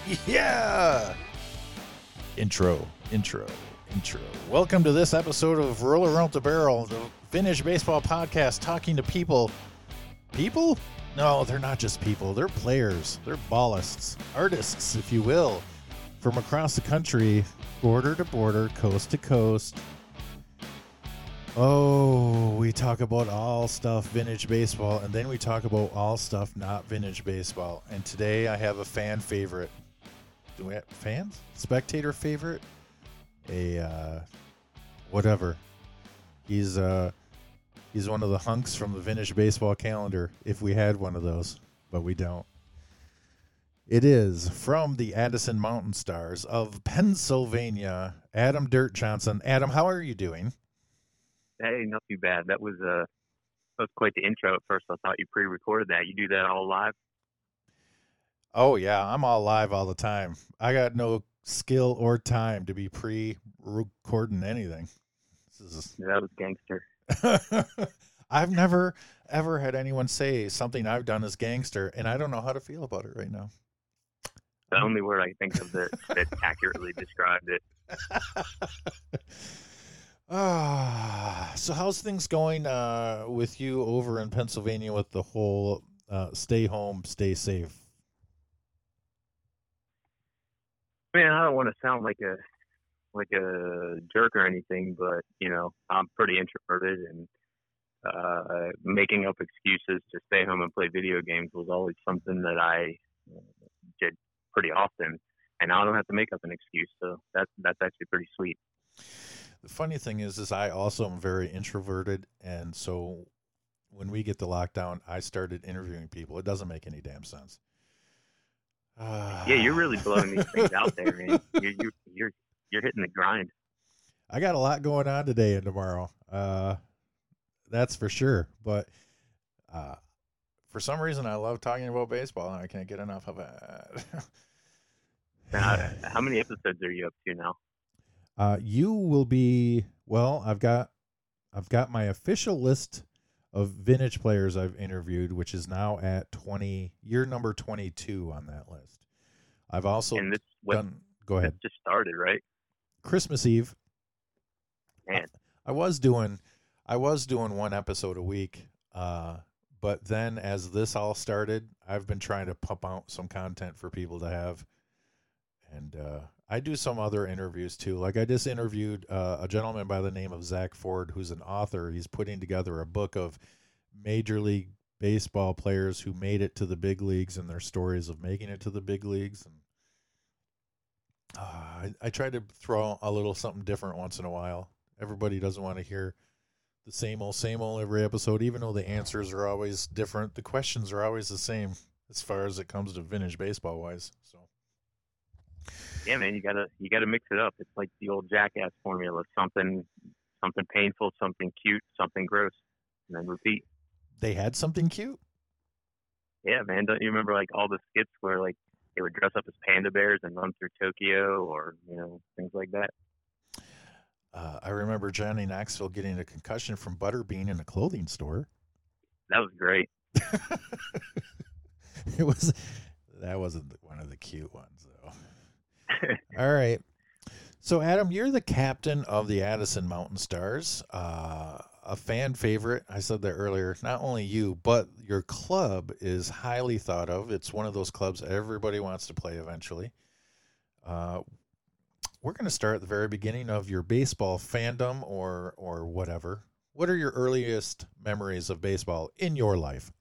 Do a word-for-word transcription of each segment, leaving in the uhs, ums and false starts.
Yeah! Intro, intro, intro. Welcome to this episode of Roll Around the Barrel, the Vintage Baseball podcast, talking to people. People? No, they're not just people. They're players. They're ballists, artists, if you will, from across the country, border to border, coast to coast. Oh, we talk about all stuff vintage baseball, and then we talk about all stuff not vintage baseball. And today I have a fan favorite. Do we have fans? Spectator favorite? A, uh, whatever. He's, uh, he's one of the hunks from the vintage baseball calendar, if we had one of those, but we don't. It is from the Addison Mountain Stars of Pennsylvania, Adam Dirt Johnson. Adam, how are you doing? Hey, not too bad. That was uh, that was quite the intro at first. I thought you pre-recorded that. You do that all live? Oh, yeah. I'm all live all the time. I got no skill or time to be pre-recording anything. This is... That was gangster. I've never, ever had anyone say something I've done is gangster, and I don't know how to feel about it right now. The only word I can think of that, that accurately described it. Ah, so how's things going uh, with you over in Pennsylvania with the whole uh, stay home, stay safe? Man, I don't want to sound like a like a jerk or anything, but you know, I'm pretty introverted, and uh, making up excuses to stay home and play video games was always something that I did pretty often, and I don't have to make up an excuse, so that's that's actually pretty sweet. The funny thing is, is I also am very introverted, and so when we get the lockdown, I started interviewing people. It doesn't make any damn sense. Uh, yeah, you're really blowing these things out there, man. You're, you're you're you're hitting the grind. I got a lot going on today and tomorrow. Uh, that's for sure. But uh, for some reason, I love talking about baseball, and I can't get enough of it. Now, how many episodes are you up to now? Uh, you will be, well, I've got, I've got my official list of vintage players I've interviewed, which is now at twenty, year number twenty-two on that list. I've also and this, what, done, go ahead. This just started, right? Christmas Eve. Man. I, I was doing, I was doing one episode a week. Uh, but then as this all started, I've been trying to pump out some content for people to have. And, uh, I do some other interviews too. Like I just interviewed uh, a gentleman by the name of Zach Ford, who's an author. He's putting together a book of Major League Baseball players who made it to the big leagues and their stories of making it to the big leagues. And uh, I, I try to throw a little something different once in a while. Everybody doesn't want to hear the same old, same old every episode, even though the answers are always different. The questions are always the same as far as it comes to vintage baseball wise. So. Yeah, man, you gotta you gotta mix it up. It's like the old Jackass formula: something, something painful, something cute, something gross, and then repeat. They had something cute. Yeah, man. Don't you remember like all the skits where like they would dress up as panda bears and run through Tokyo, or you know things like that? Uh, I remember Johnny Knoxville getting a concussion from Butterbean in a clothing store. That was great. It was. That wasn't one of the cute ones, though. All right. So, Adam, you're the captain of the Addison Mountain Stars, uh, a fan favorite. I said that earlier. Not only you, but your club is highly thought of. It's one of those clubs everybody wants to play eventually. Uh, we're going to start at the very beginning of your baseball fandom or or whatever. What are your earliest memories of baseball in your life?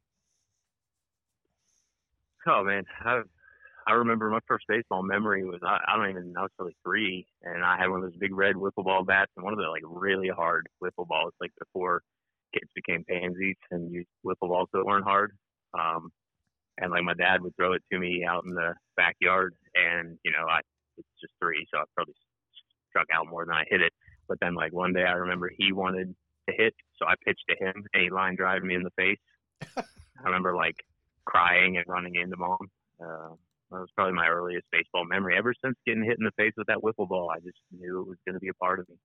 Oh, man. I I remember my first baseball memory was, I, I don't even, I was probably three, and I had one of those big red wiffle ball bats and one of the, like, really hard wiffle balls, like, before kids became pansies and used wiffle balls that weren't hard. Um, and, like, my dad would throw it to me out in the backyard, and, you know, I was just three, so I probably struck out more than I hit it. But then, like, one day I remember he wanted to hit, so I pitched to him, and he line drived me in the face. I remember, like, crying and running into mom. Uh, that was probably my earliest baseball memory. Ever since getting hit in the face with that wiffle ball, I just knew it was going to be a part of me.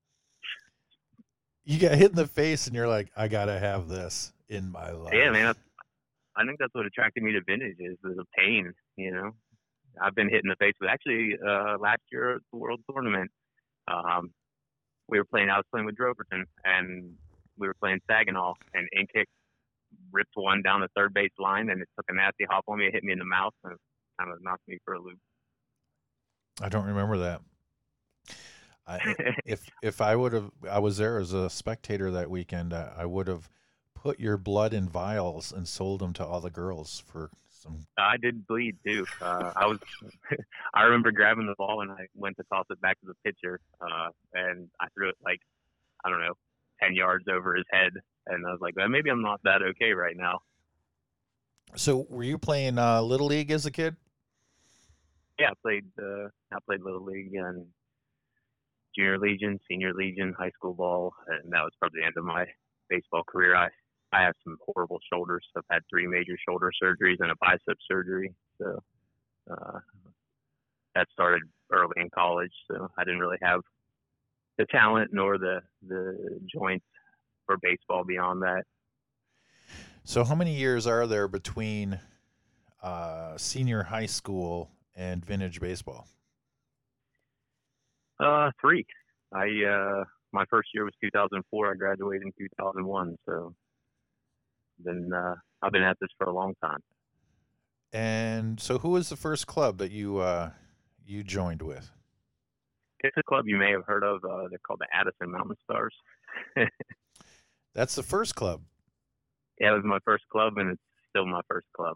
You got hit in the face, and you're like, I got to have this in my life. Yeah, man. I think that's what attracted me to vintage is the pain, you know. I've been hit in the face with actually uh, last year at the World Tournament. Um, we were playing. I was playing with Droverton, and we were playing Saginaw, and Inkick ripped one down the third base line, and it took a nasty hop on me. It hit me in the mouth, and kind of knocked me for a loop. I don't remember that. I, if if I would have, I was there as a spectator that weekend. I, I would have put your blood in vials and sold them to all the girls for some. I did bleed too. Uh, I was, I remember grabbing the ball and I went to toss it back to the pitcher, uh, and I threw it like, I don't know, ten yards over his head, and I was like, well, maybe I'm not that okay right now. So, were you playing uh, Little League as a kid? Yeah, I played. Uh, I played Little League and Junior Legion, Senior Legion, high school ball, and that was probably the end of my baseball career. I I have some horrible shoulders. I've had three major shoulder surgeries and a bicep surgery. So uh, that started early in college. So I didn't really have the talent nor the the joints for baseball beyond that. So how many years are there between uh, senior high school and vintage baseball? Uh, three. I uh, my first year was two thousand four. I graduated in two thousand one. So then uh, I've been at this for a long time. And so, who was the first club that you uh, you joined with? It's a club you may have heard of. Uh, they're called the Addison Mountain Stars. That's the first club. Yeah, it was my first club, and it's still my first club.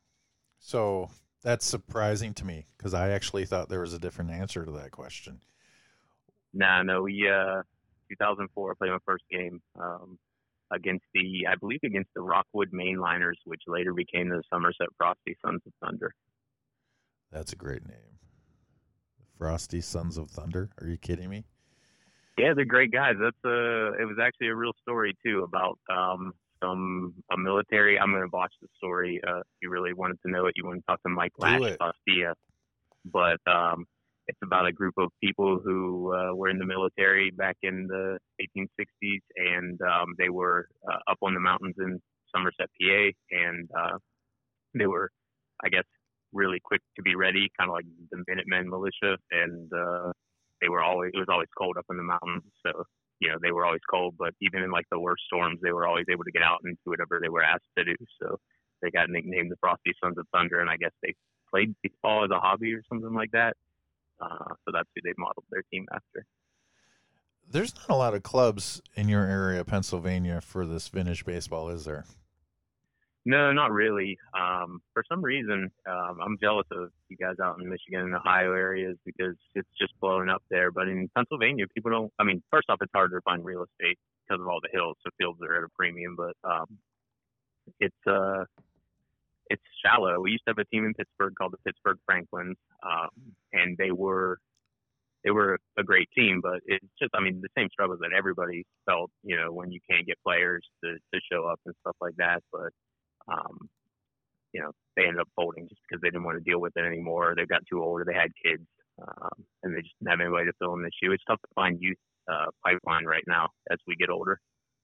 So that's surprising to me because I actually thought there was a different answer to that question. Nah, no, we uh, two thousand four. I played my first game um, against the, I believe, against the Rockwood Mainliners, which later became the Somerset Frosty Sons of Thunder. That's a great name. Frosty Sons of Thunder. Are you kidding me? Yeah, they're great guys. That's a. It was actually a real story too about um, some a military. I'm going to botch the story. Uh, if you really wanted to know it, you want to talk to Mike Lash Bastia. But um, it's about a group of people who uh, were in the military back in the eighteen sixties, and um, they were uh, up on the mountains in Somerset, P A, and uh, they were, I guess, really quick to be ready, kind of like the Minutemen militia, and uh, they were always, it was always cold up in the mountains, so, you know, they were always cold, but even in like the worst storms, they were always able to get out and do whatever they were asked to do, so they got nicknamed the Frosty Sons of Thunder, and I guess they played baseball as a hobby or something like that, uh, so that's who they modeled their team after. There's not a lot of clubs in your area, Pennsylvania, for this vintage baseball, is there? No, not really. Um, for some reason, um, I'm jealous of you guys out in Michigan and Ohio areas because it's just blowing up there. But in Pennsylvania, people don't, I mean, first off, it's harder to find real estate because of all the hills, so fields are at a premium. But um, it's uh, it's shallow. We used to have a team in Pittsburgh called the Pittsburgh Franklins, um, and they were they were a great team. But it's just, I mean, the same struggles that everybody felt, you know, when you can't get players to, to show up and stuff like that. But Um, you know, they ended up folding just because they didn't want to deal with it anymore. They got too old, or they had kids, um, and they just didn't have any way to fill in the shoe. It's tough to find youth uh, pipeline right now as we get older.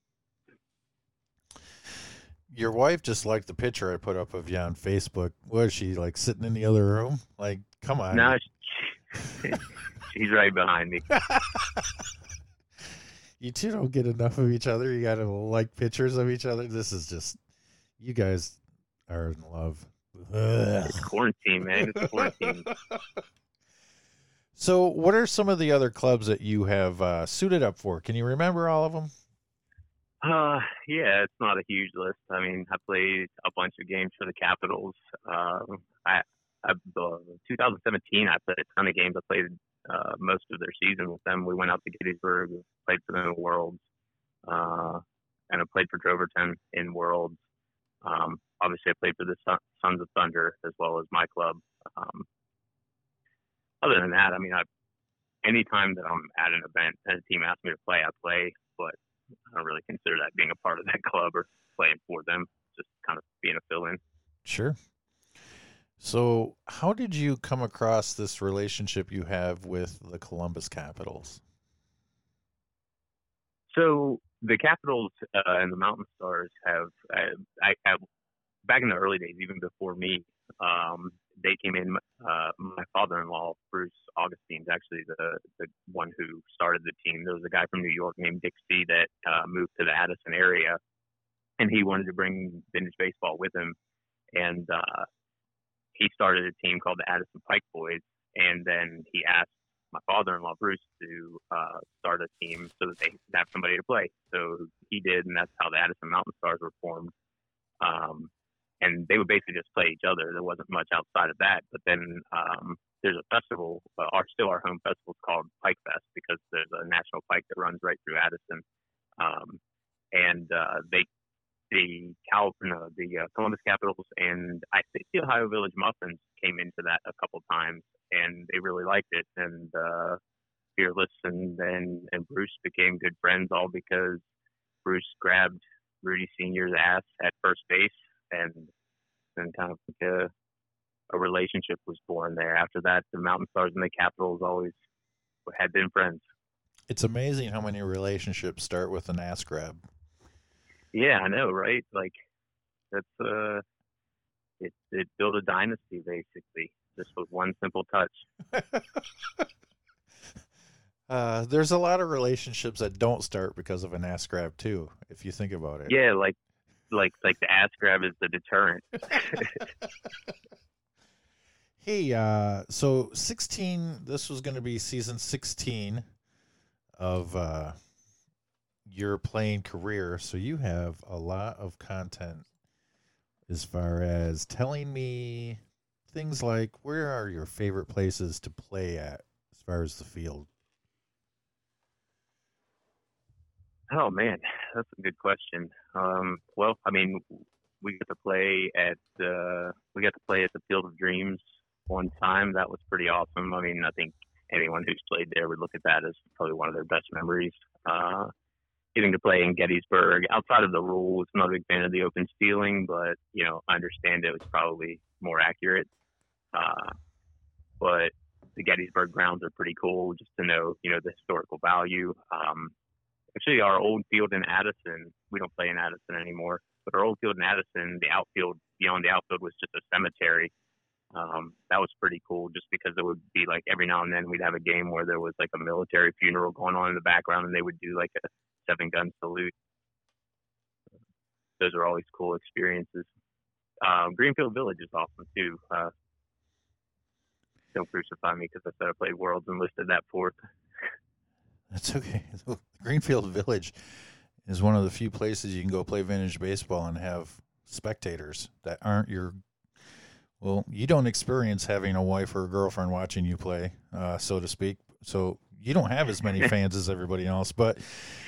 Your wife just liked the picture I put up of you on Facebook. Was she like sitting in the other room? Like, come on. No, she, she's right behind me. You two don't get enough of each other. You got to like pictures of each other. This is just. You guys are in love. Ugh. It's quarantine, man. It's quarantine. So what are some of the other clubs that you have uh, suited up for? Can you remember all of them? Uh, yeah, it's not a huge list. I mean, I played a bunch of games for the Capitals. Uh, I, I uh, twenty seventeen, I played a ton of games. I played uh, most of their season with them. We went out to Gettysburg, played for them in Worlds, uh, and I played for Droverton in Worlds. Um, obviously, I played for the Sons of Thunder as well as my club. Um, other than that, I mean, I, anytime that I'm at an event and a team asks me to play, I play, but I don't really consider that being a part of that club or playing for them, just kind of being a fill-in. Sure. So how did you come across this relationship you have with the Columbus Capitals? So the Capitals uh, and the Mountain Stars have, uh, I, I, back in the early days, even before me, um, they came in. Uh, my father-in-law, Bruce Augustine's actually the the one who started the team. There was a guy from New York named Dick C that uh, moved to the Addison area, and he wanted to bring vintage baseball with him. And uh, he started a team called the Addison Pike Boys. And then he asked my father-in-law, Bruce, to uh, start a team so that they could have somebody to play. So he did, and that's how the Addison Mountain Stars were formed. Um, and they would basically just play each other. There wasn't much outside of that. But then um, there's a festival, uh, our still our home festival is called Pike Fest because there's a national pike that runs right through Addison. Um, and uh, they, the Cal, no, the uh, Columbus Capitals and I think the Ohio Village Muffins came into that a couple times, and they really liked it. And uh, Fearless and, and and Bruce became good friends, all because Bruce grabbed Rudy Senior's ass at first base, and then kind of like a, a relationship was born there. After that, the Mountain Stars and the Capitals always had been friends. It's amazing how many relationships start with an ass grab. Yeah, I know, right? Like, that's uh, it. It built a dynasty basically, just with one simple touch. uh, there's a lot of relationships that don't start because of an ass grab too, if you think about it. Yeah, like, like, like the ass grab is the deterrent. Hey, uh, so sixteen. This was going to be season sixteen of uh, your playing career, so you have a lot of content as far as telling me things like where are your favorite places to play at as far as the field. Oh man, that's a good question. Um, well, I mean, we got to play at uh, we got to play at the Field of Dreams one time. That was pretty awesome. I mean, I think anyone who's played there would look at that as probably one of their best memories. Uh, getting to play in Gettysburg, outside of the rules, I'm not a big fan of the open stealing, but you know, I understand it was probably more accurate. Uh, but the Gettysburg grounds are pretty cool, just to know, you know, the historical value. Um, actually, our old field in Addison, we don't play in Addison anymore, but our old field in Addison, the outfield, beyond the outfield was just a cemetery. Um, that was pretty cool, just because it would be like every now and then we'd have a game where there was like a military funeral going on in the background, and they would do like a seven gun salute. Those are always cool experiences. Um, Greenfield Village is awesome too. Uh, don't crucify me because I said I played Worlds and listed that fourth. That's okay. Greenfield Village is one of the few places you can go play vintage baseball and have spectators that aren't your. Well, you don't experience having a wife or a girlfriend watching you play, uh, so to speak. So you don't have as many fans as everybody else, but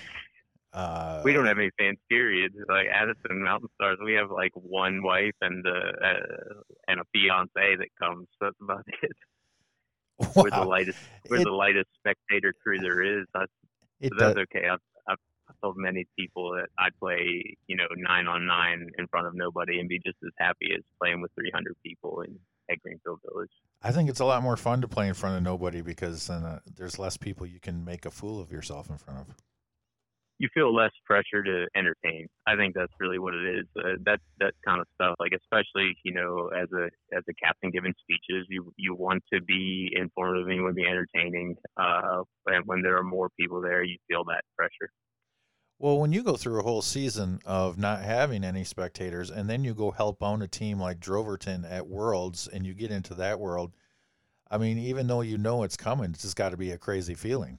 uh, we don't have any fans. Period. Like Addison Mountain Stars, we have like one wife and uh, uh, and a fiance that comes. That's about it. Wow. We're the lightest. We're it, the lightest spectator crew there is. That's, it so that's does. okay. I've, I've told many people that I'd play, you know, nine on nine in front of nobody and be just as happy as playing with three hundred people in at Greenfield Village. I think it's a lot more fun to play in front of nobody because then uh, there's less people you can make a fool of yourself in front of. You feel less pressure to entertain. I think that's really what it is. Uh, that that kind of stuff, like especially, you know, as a as a captain giving speeches, you you want to be informative and you want to be entertaining. Uh, and when there are more people there, you feel that pressure. Well, when you go through a whole season of not having any spectators and then you go help own a team like Droverton at Worlds and you get into that world, I mean, even though you know it's coming, it's just got to be a crazy feeling.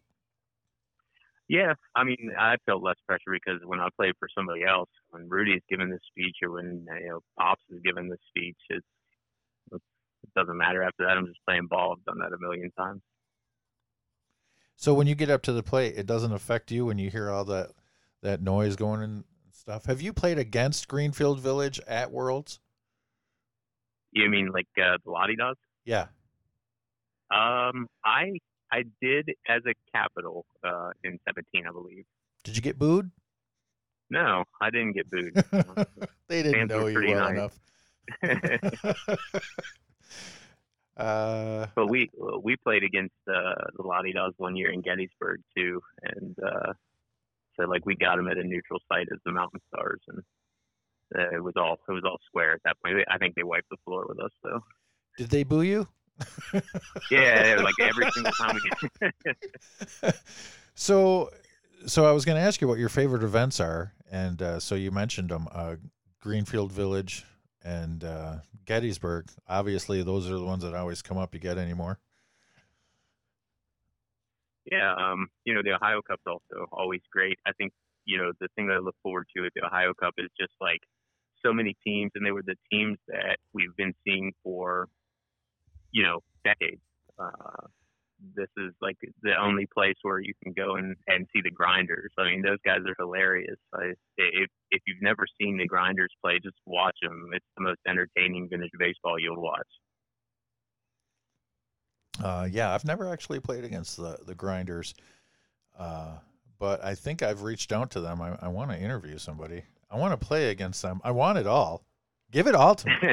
Yeah, I mean, I felt less pressure because when I played for somebody else, when Rudy's giving this speech or when, you know, Pops is giving this speech, it's, it doesn't matter after that. I'm just playing ball. I've done that a million times. So when you get up to the plate, it doesn't affect you when you hear all that that noise going and stuff. Have you played against Greenfield Village at Worlds? You mean like uh, the Lottie Dogs? Yeah. Um, I I did as a Capital uh, in seventeen, I believe. Did you get booed? No, I didn't get booed. They didn't Fans know were you pretty well nice. enough. uh, but we we played against uh, the Lottie Dogs one year in Gettysburg too, and uh, so like we got them at a neutral site as the Mountain Stars, and uh, it was all it was all square at that point. I think they wiped the floor with us though. Did they boo you? Yeah, like every single time we get. so, so I was going to ask you what your favorite events are, and uh, so you mentioned them: uh, Greenfield Village and uh, Gettysburg. Obviously, those are the ones that always come up. You get any more? Yeah, um, you know, the Ohio Cup's also always great. I think, you know, the thing that I look forward to at the Ohio Cup is just like so many teams, and they were the teams that we've been seeing for, you know, decades. Uh, this is like the only place where you can go and, and see the Grinders. I mean, those guys are hilarious. I, if if you've never seen the Grinders play, just watch them. It's the most entertaining vintage baseball you'll watch. Uh, yeah, I've never actually played against the the Grinders, uh, but I think I've reached out to them. I, I want to interview somebody. I want to play against them. I want it all. Give it all to me.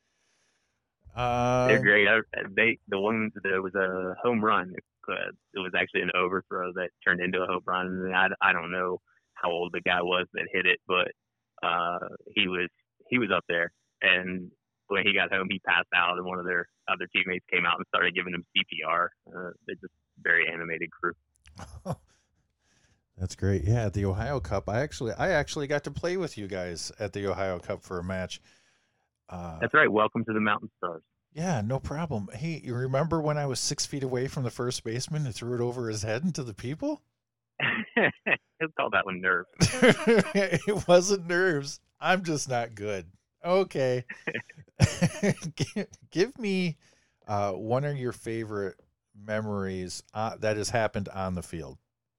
uh, They're great. I, they the one there was a home run. Uh, it was actually an overthrow that turned into a home run. And I, I don't know how old the guy was that hit it, but uh, he was he was up there. And when he got home, he passed out, and one of their other teammates came out and started giving him C P R. Uh, they're just very animated crew. That's great. Yeah, at the Ohio Cup, I actually I actually got to play with you guys at the Ohio Cup for a match. Uh, That's right. Welcome to the Mountain Stars. Yeah, no problem. Hey, you remember when I was six feet away from the first baseman and threw it over his head into the people? He'll call that one nerves. It wasn't nerves. I'm just not good. Okay. Give me uh, one of your favorite memories uh, that has happened on the field.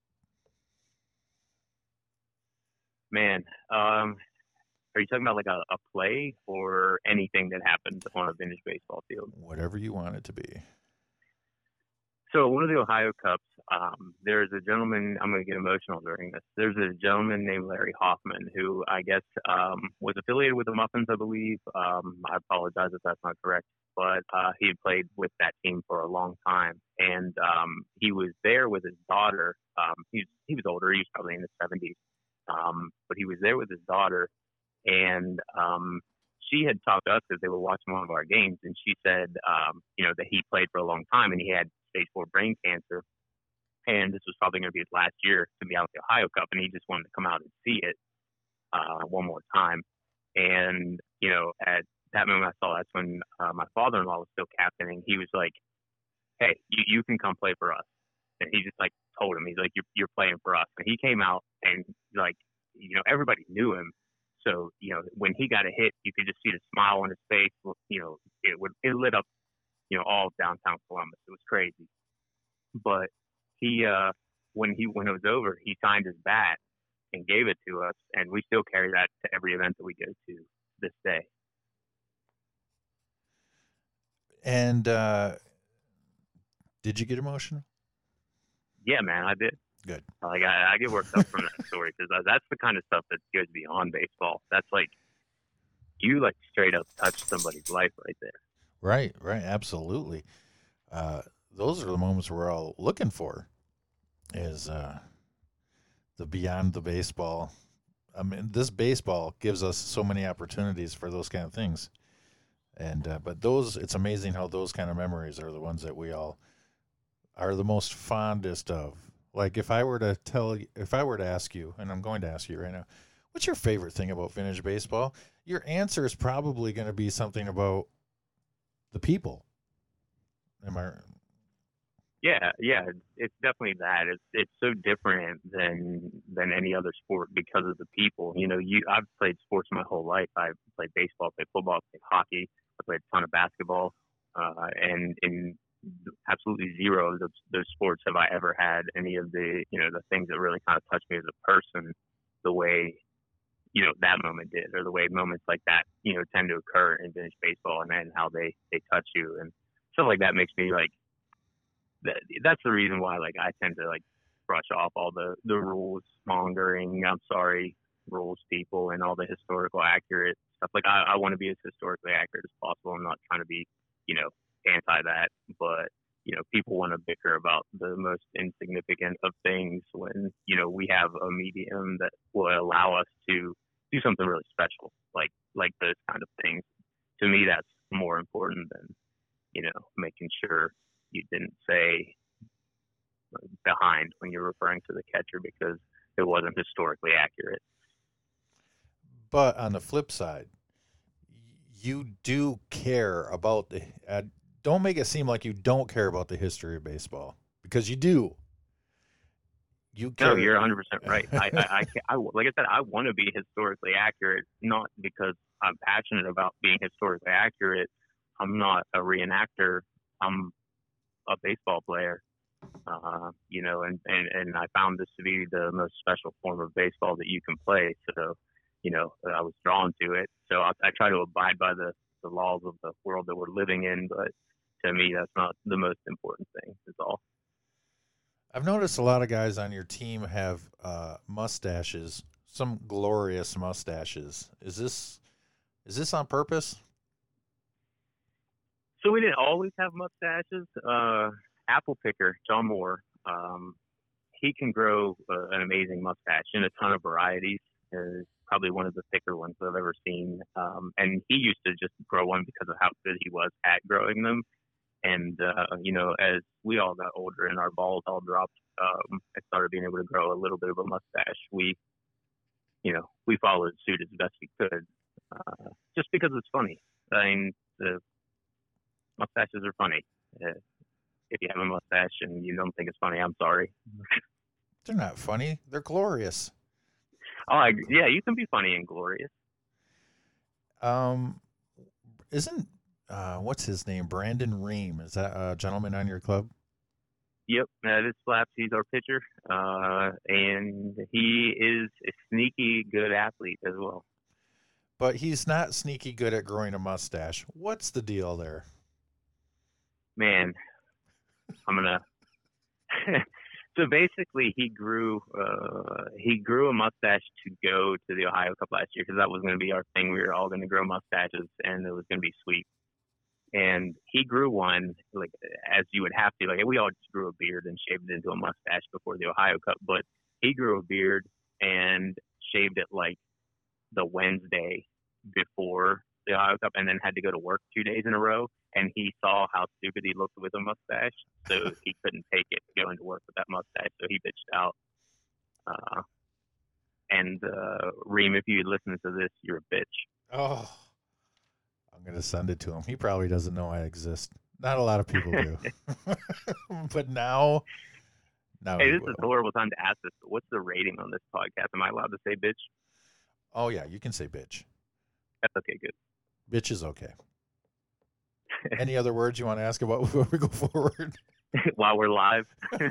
Man, um, are you talking about like a, a play or anything that happened on a vintage baseball field? Whatever you want it to be. So one of the Ohio Cups, um, there's a gentleman, I'm going to get emotional during this. There's a gentleman named Larry Hoffman who I guess um, was affiliated with the Muffins, I believe. Um, I apologize if that's not correct, but uh, he had played with that team for a long time. And um, he was there with his daughter. Um, he, he was older. He was probably in his seventies. Um, but he was there with his daughter. And um, she had talked to us because they were watching one of our games. And she said, um, you know, that he played for a long time and he had stage four brain cancer. And this was probably going to be his last year to be out at the Ohio Cup. And he just wanted to come out and see it uh, one more time. And, you know, at that moment I saw that's when uh, my father-in-law was still captaining. He was like, hey, you, you can come play for us. And he just like told him, he's like, you're, you're playing for us. And he came out and like, you know, everybody knew him. So, you know, when he got a hit, you could just see the smile on his face. You know, it would, it lit up, you know, all of downtown Columbus. It was crazy. But he, uh, when he, when it was over, he signed his bat and gave it to us. And we still carry that to every event that we go to this day. And, uh, did you get emotional? Yeah, man, I did. Good. Like I, I get worked up from that story because that's the kind of stuff that goes beyond baseball. That's like you like straight up touch somebody's life right there. Right, right, absolutely. Uh, those are the moments we're all looking for. Is uh, the beyond the baseball. I mean, this baseball gives us so many opportunities for those kind of things. And uh, but those, it's amazing how those kind of memories are the ones that we all are the most fondest of. Like if I were to tell you, if I were to ask you, and I'm going to ask you right now, what's your favorite thing about vintage baseball? Your answer is probably going to be something about the people. Am I? Yeah, yeah, it's definitely that. It's it's so different than than any other sport because of the people. You know, you I've played sports my whole life. I've played baseball, played football, played hockey. I played a ton of basketball, uh, and in absolutely zero of those, those sports have I ever had any of the, you know, the things that really kind of touched me as a person the way, you know, that moment did, or the way moments like that, you know, tend to occur in vintage baseball, and then how they, they touch you and stuff like that makes me like, that, that's the reason why, like, I tend to like brush off all the, the rules mongering, I'm sorry, rules people, and all the historical accurate stuff. Like I, I want to be as historically accurate as possible. I'm not trying to be, you know, anti that, but you know, people want to bicker about the most insignificant of things when, you know, we have a medium that will allow us to do something really special, like like those kind of things. To me, that's more important than catcher because it wasn't historically accurate. But on the flip side, you do care about the. Uh, don't make it seem like you don't care about the history of baseball, because you do. You care. No, you're one hundred percent right. I, I, I, I, like I said, I want to be historically accurate, not because I'm passionate about being historically accurate. I'm not a reenactor. I'm a baseball player. Uh, you know, and, and, and I found this to be the most special form of baseball that you can play. So, you know, I was drawn to it. So I, I try to abide by the, the laws of the world that we're living in. But to me, that's not the most important thing, is all. I've noticed a lot of guys on your team have uh, mustaches, some glorious mustaches. Is this is this on purpose? So we didn't always have mustaches. Uh, apple picker, John Moore, um, he can grow uh, an amazing mustache in a ton of varieties. It's probably one of the thicker ones I've ever seen. Um, and he used to just grow one because of how good he was at growing them. And, uh, you know, as we all got older and our balls all dropped, um, I started being able to grow a little bit of a mustache. We, you know, we followed suit as best we could, uh, just because it's funny. I mean, the mustaches are funny. Uh, if you have a mustache and you don't think it's funny, I'm sorry. They're not funny. They're glorious. Oh, I, yeah, you can be funny and glorious. Um, isn't uh, what's his name? Brandon Ream. Is that a gentleman on your club? Yep, that is Flaps. He's our pitcher, uh, and he is a sneaky good athlete as well. But he's not sneaky good at growing a mustache. What's the deal there? Man, I'm gonna. So basically, he grew uh, he grew a mustache to go to the Ohio Cup last year because that was going to be our thing. We were all going to grow mustaches, and it was going to be sweet. And he grew one, like, as you would have to. Like, we all just grew a beard and shaved it into a mustache before the Ohio Cup. But he grew a beard and shaved it, like, the Wednesday before the Ohio Cup, and then had to go to work two days in a row. And he saw how stupid he looked with a mustache, so he couldn't take it going to work with that mustache. So he bitched out. Uh, and, uh, Reem, if you listen to this, you're a bitch. Oh. I'm going to send it to him. He probably doesn't know I exist. Not a lot of people do. But now, now hey, this will. is a horrible time to ask this, but what's the rating on this podcast? Am I allowed to say bitch? Oh, yeah, you can say bitch. That's okay, good. Bitch is okay. Any other words you want to ask about before we go forward? While we're live?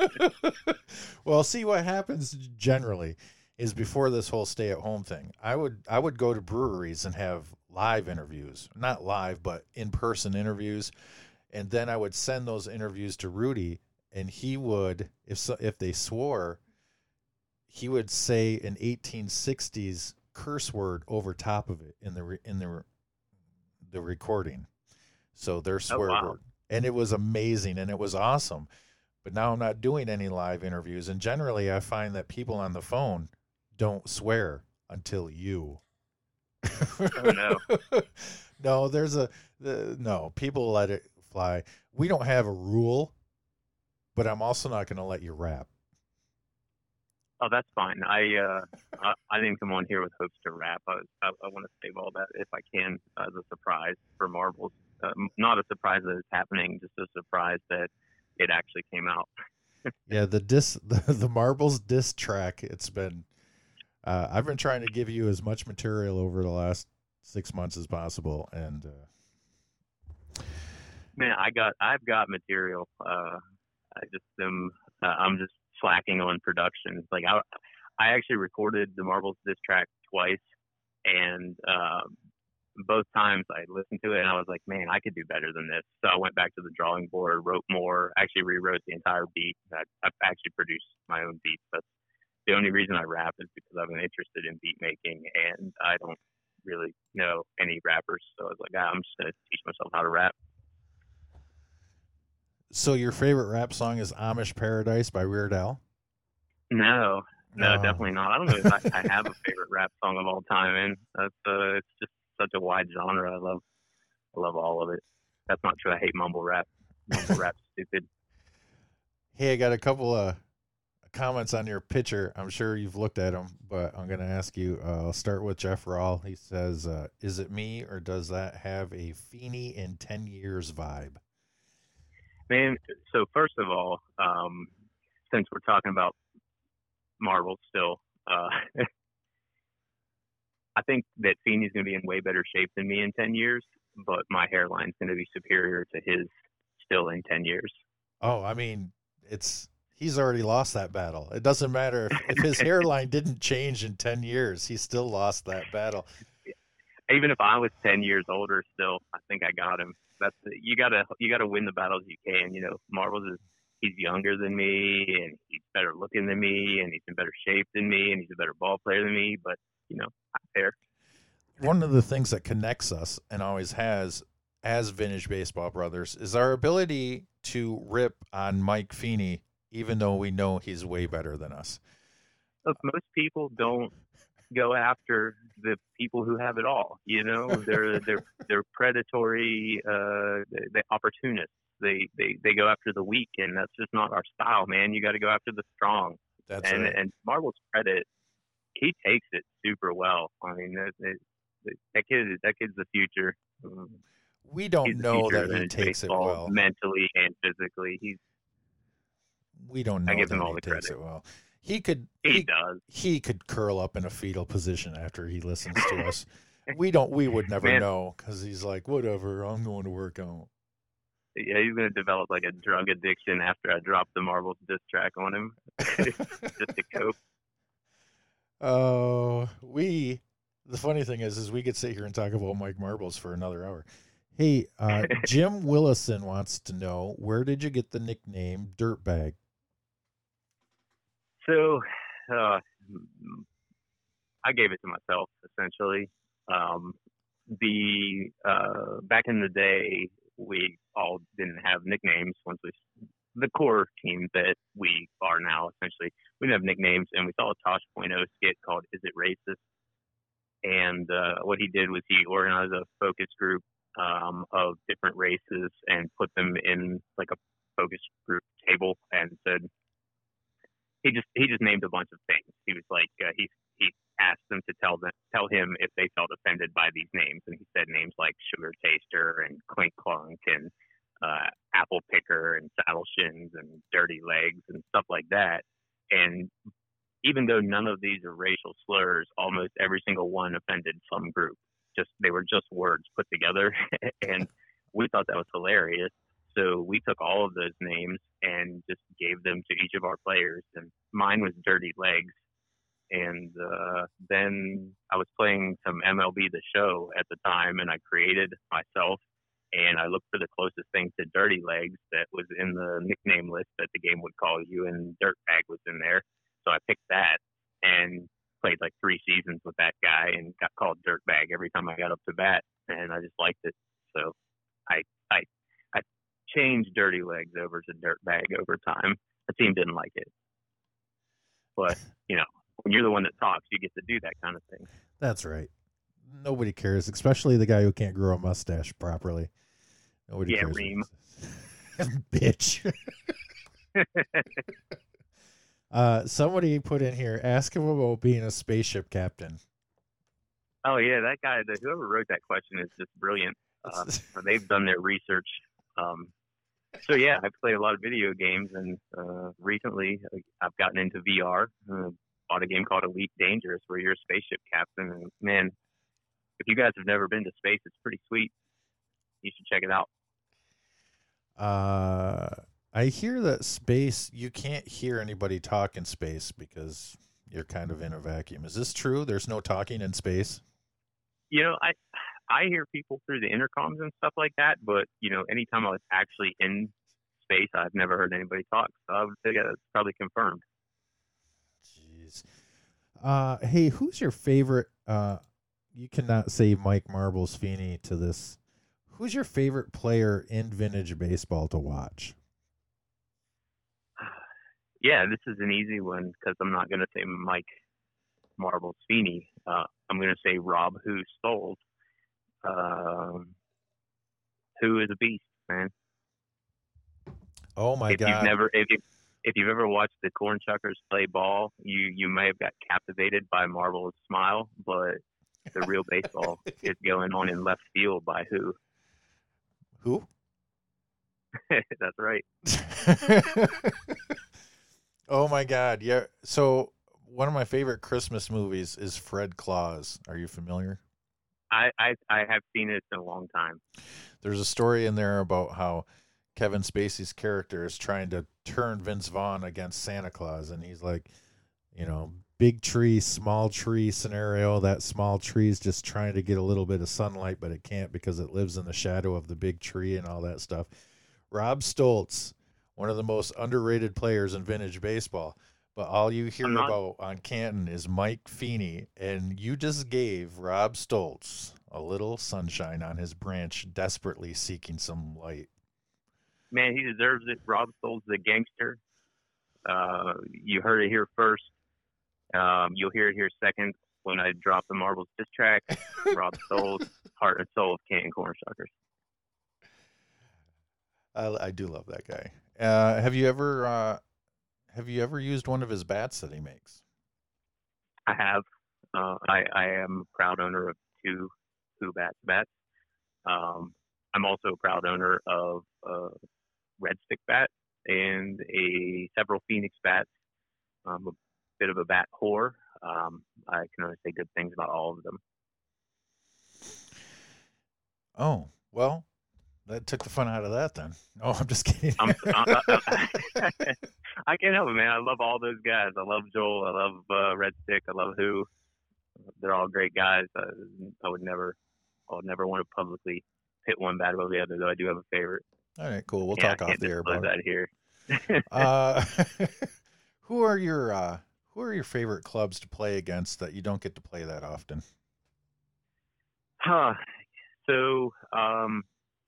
Well, see, what happens generally is before this whole stay-at-home thing, I would I would go to breweries and have live interviews. Not live, but in-person interviews. And then I would send those interviews to Rudy, and he would, if so, if they swore, he would say an eighteen sixties curse word over top of it in the re, in the the recording. So their swear oh, wow. word. And it was amazing, and it was awesome. But now I'm not doing any live interviews, and generally I find that people on the phone don't swear until you. Oh, no. No, there's a the, no. People let it fly. We don't have a rule, but I'm also not going to let you rap. Oh, that's fine. I uh, I, I didn't come on here with hopes to rap. I, I, I want to save all that if I can as a surprise for Marbles. Uh, not a surprise that it's happening, just a surprise that it actually came out. Yeah, the dis the, the Marbles diss track. It's been. Uh, I've been trying to give you as much material over the last six months as possible, and uh... man, I got I've got material. Uh, I just am uh, I'm just slacking on production. Like I I actually recorded the Marbles diss track twice, and uh, both times I listened to it and I was like, man, I could do better than this. So I went back to the drawing board, wrote more, actually rewrote the entire beat. I, I've actually produced my own beats. That's the only reason I rap is because I'm interested in beat making, and I don't really know any rappers. So I was like, ah, I'm just going to teach myself how to rap. So your favorite rap song is Amish Paradise by Weird Al? No, no, No. definitely not. I don't know if I, I have a favorite rap song of all time, and that's uh, it's just such a wide genre. I love, I love all of it. That's not true. I hate mumble rap. Mumble rap's stupid. Hey, I got a couple of a comments on your picture. I'm sure you've looked at them, but I'm going to ask you. Uh, I'll start with Jeff Rawl. He says, uh, "Is it me, or does that have a Feeney in ten years vibe?" Man, so first of all, um, since we're talking about marbles still, uh, I think that Feeney's going to be in way better shape than me in ten years, but my hairline's going to be superior to his still in ten years. Oh, I mean, it's he's already lost that battle. It doesn't matter if, if his hairline didn't change in ten years, he still lost that battle. Even if I was ten years older still, I think I got him. That's you gotta you gotta win the battles you can. You know, Marbles is he's younger than me, and he's better looking than me, and he's in better shape than me, and he's a better ball player than me. But you know, not fair. One of the things that connects us and always has as Vintage Baseball Brothers is our ability to rip on Mike Feeney, even though we know he's way better than us. Look, most people don't go after the people who have it all. You know, they're they're they're predatory, uh, they, they opportunists. They, they they go after the weak, and that's just not our style, man. You got to go after the strong. That's and right. And Marvel's credit, he takes it super well. I mean, that, that, that kid that kid's the future. We don't He's know that he takes it well mentally and physically. He's we don't know I give that him all he the takes credit. it well. He could he, he does. He could curl up in a fetal position after he listens to us. We don't. We would never Man. know because he's like, whatever. I'm going to work out. Yeah, he's going to develop like a drug addiction after I drop the Marbles diss track on him, just to cope. Oh, uh, we. The funny thing is, is we could sit here and talk about Mike Marbles for another hour. Hey, uh, Jim Willison wants to know, where did you get the nickname Dirtbag? So, uh, I gave it to myself, essentially. Um, the uh, back in the day, we all didn't have nicknames. Once we, the core team that we are now, essentially, we didn't have nicknames, and we saw a Tosh Point oh skit called "Is It Racist?" And uh, what he did was he organized a focus group um, of different races and put them in like a focus group table and said he just he just named a bunch of things. He was like uh, he he asked them to tell them tell him if they felt offended by these names, and he said names like Sugar Taster and Clink Clunk and uh, Apple Picker and Saddle Shins and Dirty Legs and stuff like that. And even though none of these are racial slurs, almost every single one offended some group. Just they were just words put together, and we thought that was hilarious. So we took all of those names and just gave them to each of our players. And mine was Dirty Legs. And uh, then I was playing some M L B The Show at the time, and I created myself. And I looked for the closest thing to Dirty Legs that was in the nickname list that the game would call you, and Dirtbag was in there. So I picked that and played like three seasons with that guy and got called Dirtbag every time I got up to bat, and I just liked it. So I I I changed Dirty Legs over to Dirtbag over time. The team didn't like it, but you know, when you're the one that talks, you get to do that kind of thing. That's right. Nobody cares, especially the guy who can't grow a mustache properly. Nobody yeah, cares. Reem. Bitch. Uh, somebody put in here, ask him about being a spaceship captain. Oh yeah, that guy, the, whoever wrote that question is just brilliant. Uh, they've done their research. Um, so yeah, I've played a lot of video games, and uh, recently I've gotten into V R. Uh, bought a game called Elite Dangerous, where you're a spaceship captain. And man, if you guys have never been to space, it's pretty sweet. You should check it out. Uh. I hear that space, you can't hear anybody talk in space because you're kind of in a vacuum. Is this true? There's no talking in space? You know, I I hear people through the intercoms and stuff like that, but, you know, anytime I was actually in space, I've never heard anybody talk. So I would say that's probably confirmed. Jeez. Uh, hey, who's your favorite? Uh, you cannot say Mike Marbles Feeney to this. Who's your favorite player in vintage baseball to watch? Yeah, this is an easy one because I'm not going to say Mike Marbles Feeney. Uh, I'm going to say Rob Who Stoles, um, who is a beast, man. Oh my if God! You've never, if, if you've ever watched the Corn Chuckers play ball, you you may have got captivated by Marvel's smile, but the real baseball is going on in left field by who? Who? That's right. Oh my God! Yeah. So one of my favorite Christmas movies is Fred Claus. Are you familiar? I, I I have seen it in a long time. There's a story in there about how Kevin Spacey's character is trying to turn Vince Vaughn against Santa Claus, and he's like, you know, big tree, small tree scenario. That small tree is just trying to get a little bit of sunlight, but it can't because it lives in the shadow of the big tree and all that stuff. Rob Stoltz, one of the most underrated players in vintage baseball, but all you hear not- about on Canton is Mike Feeney, and you just gave Rob Stoltz a little sunshine on his branch, desperately seeking some light. Man, he deserves it. Rob Stoltz is a gangster. Uh, you heard it here first. Um, you'll hear it here second when I drop the Marbles diss track. Rob Stoltz, heart and soul of Canton Corn Shuckers. I, I do love that guy. Uh, have you ever uh, have you ever used one of his bats that he makes? I have. Uh, I, I am a proud owner of two Who Bats bats. Um, I'm also a proud owner of a Red Stick bat and a several Phoenix bats. I'm a bit of a bat whore. Um, I can only say good things about all of them. Oh, well, that took the fun out of that then. Oh, I'm just kidding. I'm, I, I, I can't help it, man. I love all those guys. I love Joel. I love uh, Red Stick. I love Who. They're all great guys. I, I would never, I would never want to publicly pit one bat above the other, though I do have a favorite. All right, cool. We'll yeah, talk off the air about that it. here. uh, who are your uh, who are your favorite clubs to play against that you don't get to play that often? Huh. So, um,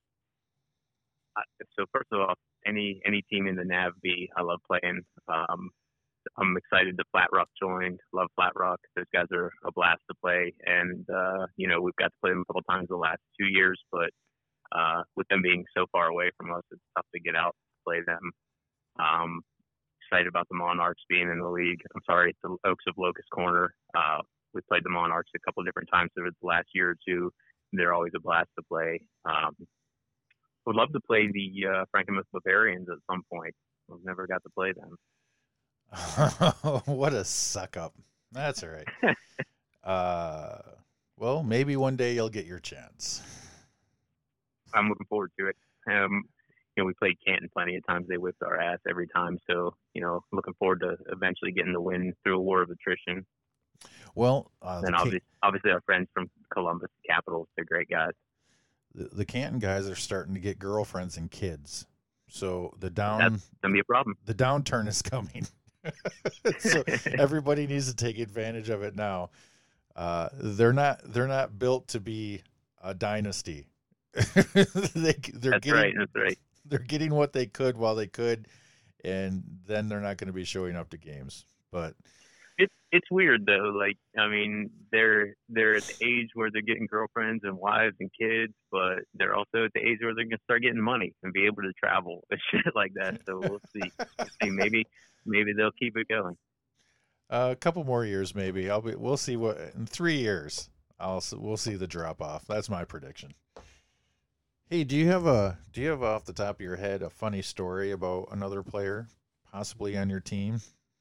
so first of all, any any team in the N A V B, I love playing. Um, I'm excited that Flat Rock joined. Love Flat Rock. Those guys are a blast to play, and uh, you know we've got to play them a couple times the last two years. But uh, with them being so far away from us, it's tough to get out to play them. Um, excited about the Monarchs being in the league. I'm sorry, the Oaks of Locust Corner. Uh, we played the Monarchs a couple different times over the last year or two. They're always a blast to play. Um, would love to play the uh, Frankenmuth Bavarians at some point. I've never got to play them. What a suck up. That's all right. uh, well, maybe one day you'll get your chance. I'm looking forward to it. Um, you know, we played Canton plenty of times. They whipped our ass every time. So, you know, looking forward to eventually getting the win through a war of attrition. Well, uh, and the obviously, Can- obviously our friends from Columbus, the Capitals, they're great guys. The, the Canton guys are starting to get girlfriends and kids. So the down That's gonna be a problem. The downturn is coming. So everybody needs to take advantage of it now. Uh, they're not they're not built to be a dynasty. they, they're that's getting, right. That's right. They're getting what they could while they could, and then they're not going to be showing up to games. But it's it's weird though. Like I mean, they're they're at the age where they're getting girlfriends and wives and kids, but they're also at the age where they're gonna start getting money and be able to travel and shit like that. So we'll see. We'll see. Maybe maybe they'll keep it going. Uh, a couple more years, maybe. I'll be. We'll see what in three years. I'll. We'll see the drop off. That's my prediction. Hey, do you have a do you have off the top of your head a funny story about another player possibly on your team?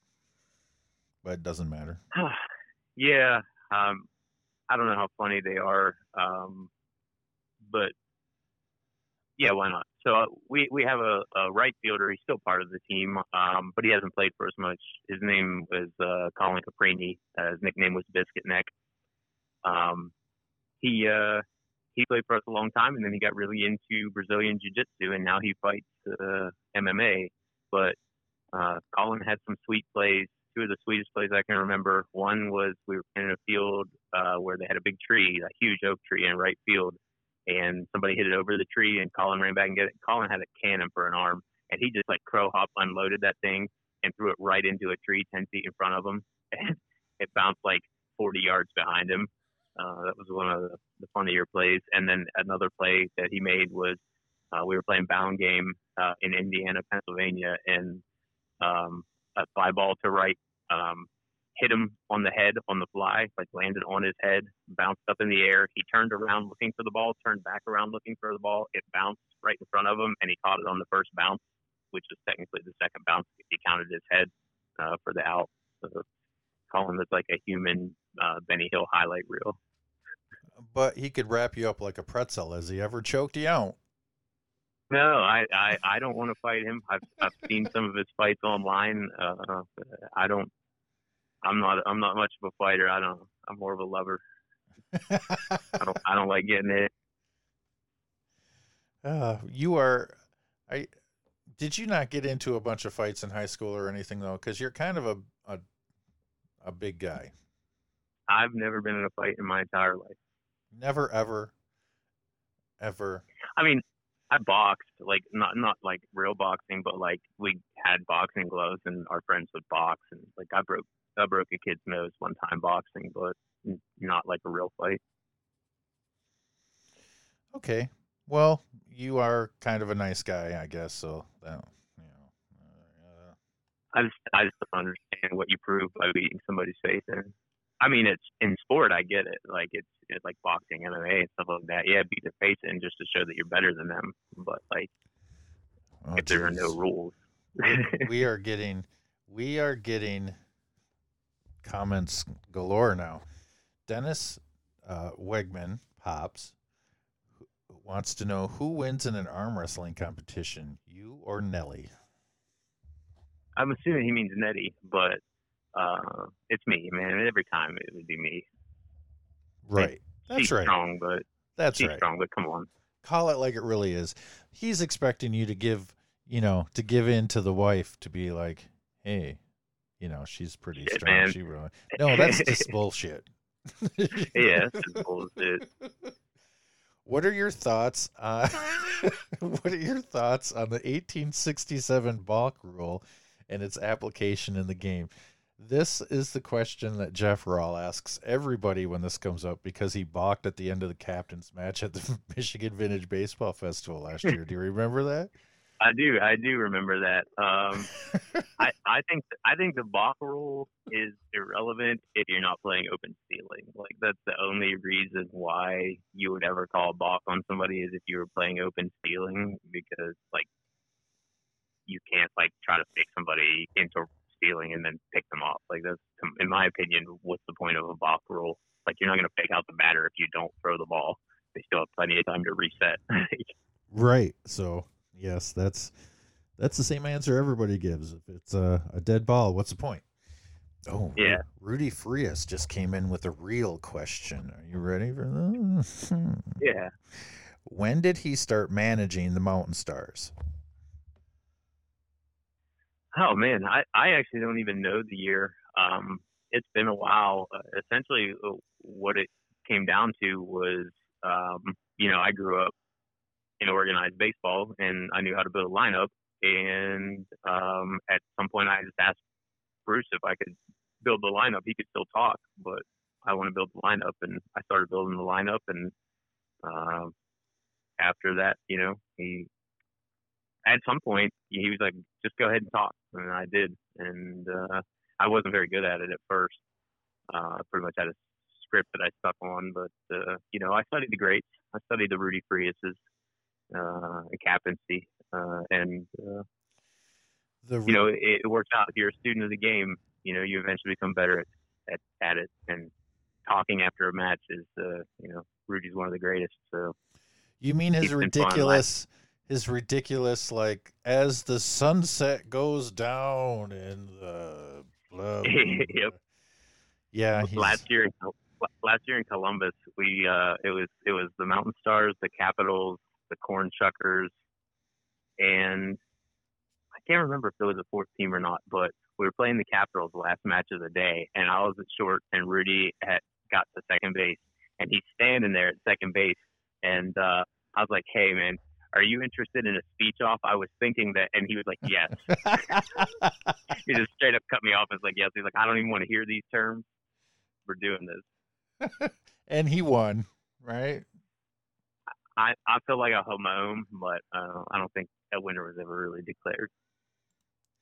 But it doesn't matter. Yeah, um, I don't know how funny they are, um, but yeah, why not? So uh, we we have a, a right fielder. He's still part of the team, um, but he hasn't played for us much. His name was uh, Colin Caprini. Uh, his nickname was Biscuit Neck. Um, he uh, he played for us a long time, and then he got really into Brazilian Jiu-Jitsu, and now he fights uh, M M A. But uh, Colin had some sweet plays. Two of the sweetest plays I can remember. One was we were in a field uh, where they had a big tree, a huge oak tree in right field, and somebody hit it over the tree, and Colin ran back and get it. Colin had a cannon for an arm, and he just like crow hop unloaded that thing and threw it right into a tree ten feet in front of him, and it bounced like forty yards behind him. Uh, that was one of the, the funnier plays. And then another play that he made was uh, we were playing bound game uh, in Indiana, Pennsylvania, and um, a fly ball to right, um, hit him on the head on the fly, like landed on his head, bounced up in the air. He turned around looking for the ball, turned back around looking for the ball. It bounced right in front of him, and he caught it on the first bounce, which is technically the second bounce. He counted his head uh, for the out. So call him as like a human uh, Benny Hill highlight reel. But he could wrap you up like a pretzel. Has he ever choked you out? No, I, I, I don't want to fight him. I've I've seen some of his fights online. Uh, I don't. I'm not. I'm not much of a fighter. I don't. I'm more of a lover. I don't. I don't like getting hit. Uh, you are. I. Did you not get into a bunch of fights in high school or anything though? Because you're kind of a, a a big guy. I've never been in a fight in my entire life. Never, ever, ever. I mean, I boxed, like not not like real boxing, but like we had boxing gloves and our friends would box, and like I broke I broke a kid's nose one time boxing, but not like a real fight. Okay, well, you are kind of a nice guy, I guess. So that you know, uh, I just I just don't understand what you prove by beating somebody's face in. I mean, it's in sport. I get it. Like it's, it's like boxing, M M A, and stuff like that. Yeah, beat their face in just to show that you're better than them. But like, oh, if geez. there are no rules, we are getting, we are getting comments galore now. Dennis uh, Wegman Pops wants to know who wins in an arm wrestling competition, you or Nelly? I'm assuming he means Nettie, but. Uh, it's me, man. Every time it would be me. Right. That's she's right. Strong, but that's she's right. Strong, but come on. Call it like it really is. He's expecting you to give, you know, to give in to the wife to be like, hey, you know, she's pretty Shit, strong. man. She really. No, that's just bullshit. Yeah, that's just bullshit. What are your thoughts on what are your thoughts on the eighteen sixty-seven balk rule and its application in the game? This is the question that Jeff Rawl asks everybody when this comes up because he balked at the end of the captain's match at the Michigan Vintage Baseball Festival last year. Do you remember that? I do. I do remember that. Um, I, I think I think the balk rule is irrelevant if you're not playing open stealing. Like that's the only reason why you would ever call a balk on somebody is if you were playing open stealing, because like you can't like try to fake somebody into stealing and then pick them off. Like that's, in my opinion, what's the point of a balk rule? Like you're not going to fake out the batter if you don't throw the ball. They still have plenty of time to reset. Right. So yes, that's that's the same answer everybody gives. If it's a, a dead ball, what's the point? Oh yeah. Rudy Frias just came in with a real question. Are you ready for this? Yeah. When did he start managing the Mountain Stars? Oh man, I, I actually don't even know the year. Um, it's been a while. Uh, essentially, uh, what it came down to was, um, you know, I grew up in organized baseball, and I knew how to build a lineup. And um, at some point, I just asked Bruce if I could build the lineup. He could still talk, but I want to build the lineup, and I started building the lineup. And uh, after that, you know, he. At some point, he was like, just go ahead and talk. And I did. And uh, I wasn't very good at it at first. Uh, pretty much had a script that I stuck on. But, uh, you know, I studied the greats. I studied the Rudy Friases, uh, and captaincy. Uh, and, uh, The you know, it, it works out. If you're a student of the game, you know, you eventually become better at, at, at it. And talking after a match is, uh, you know, Rudy's one of the greatest. So you mean his ridiculous... His ridiculous, like, as the sunset goes down in the blah, blah, blah. Yep. Yeah. He's... Last year, last year in Columbus, we uh, it was it was the Mountain Stars, the Capitals, the Corn Shuckers, and I can't remember if there was a fourth team or not, but we were playing the Capitals the last match of the day, and I was at short, and Rudy had got to second base, and he's standing there at second base, and uh, I was like, hey man, are you interested in a speech off? I was thinking that, and he was like, yes. He just straight up cut me off and was like, yes. He's like, I don't even want to hear these terms. We're doing this. And he won, right? I, I feel like a home, but uh, I don't think a winner was ever really declared.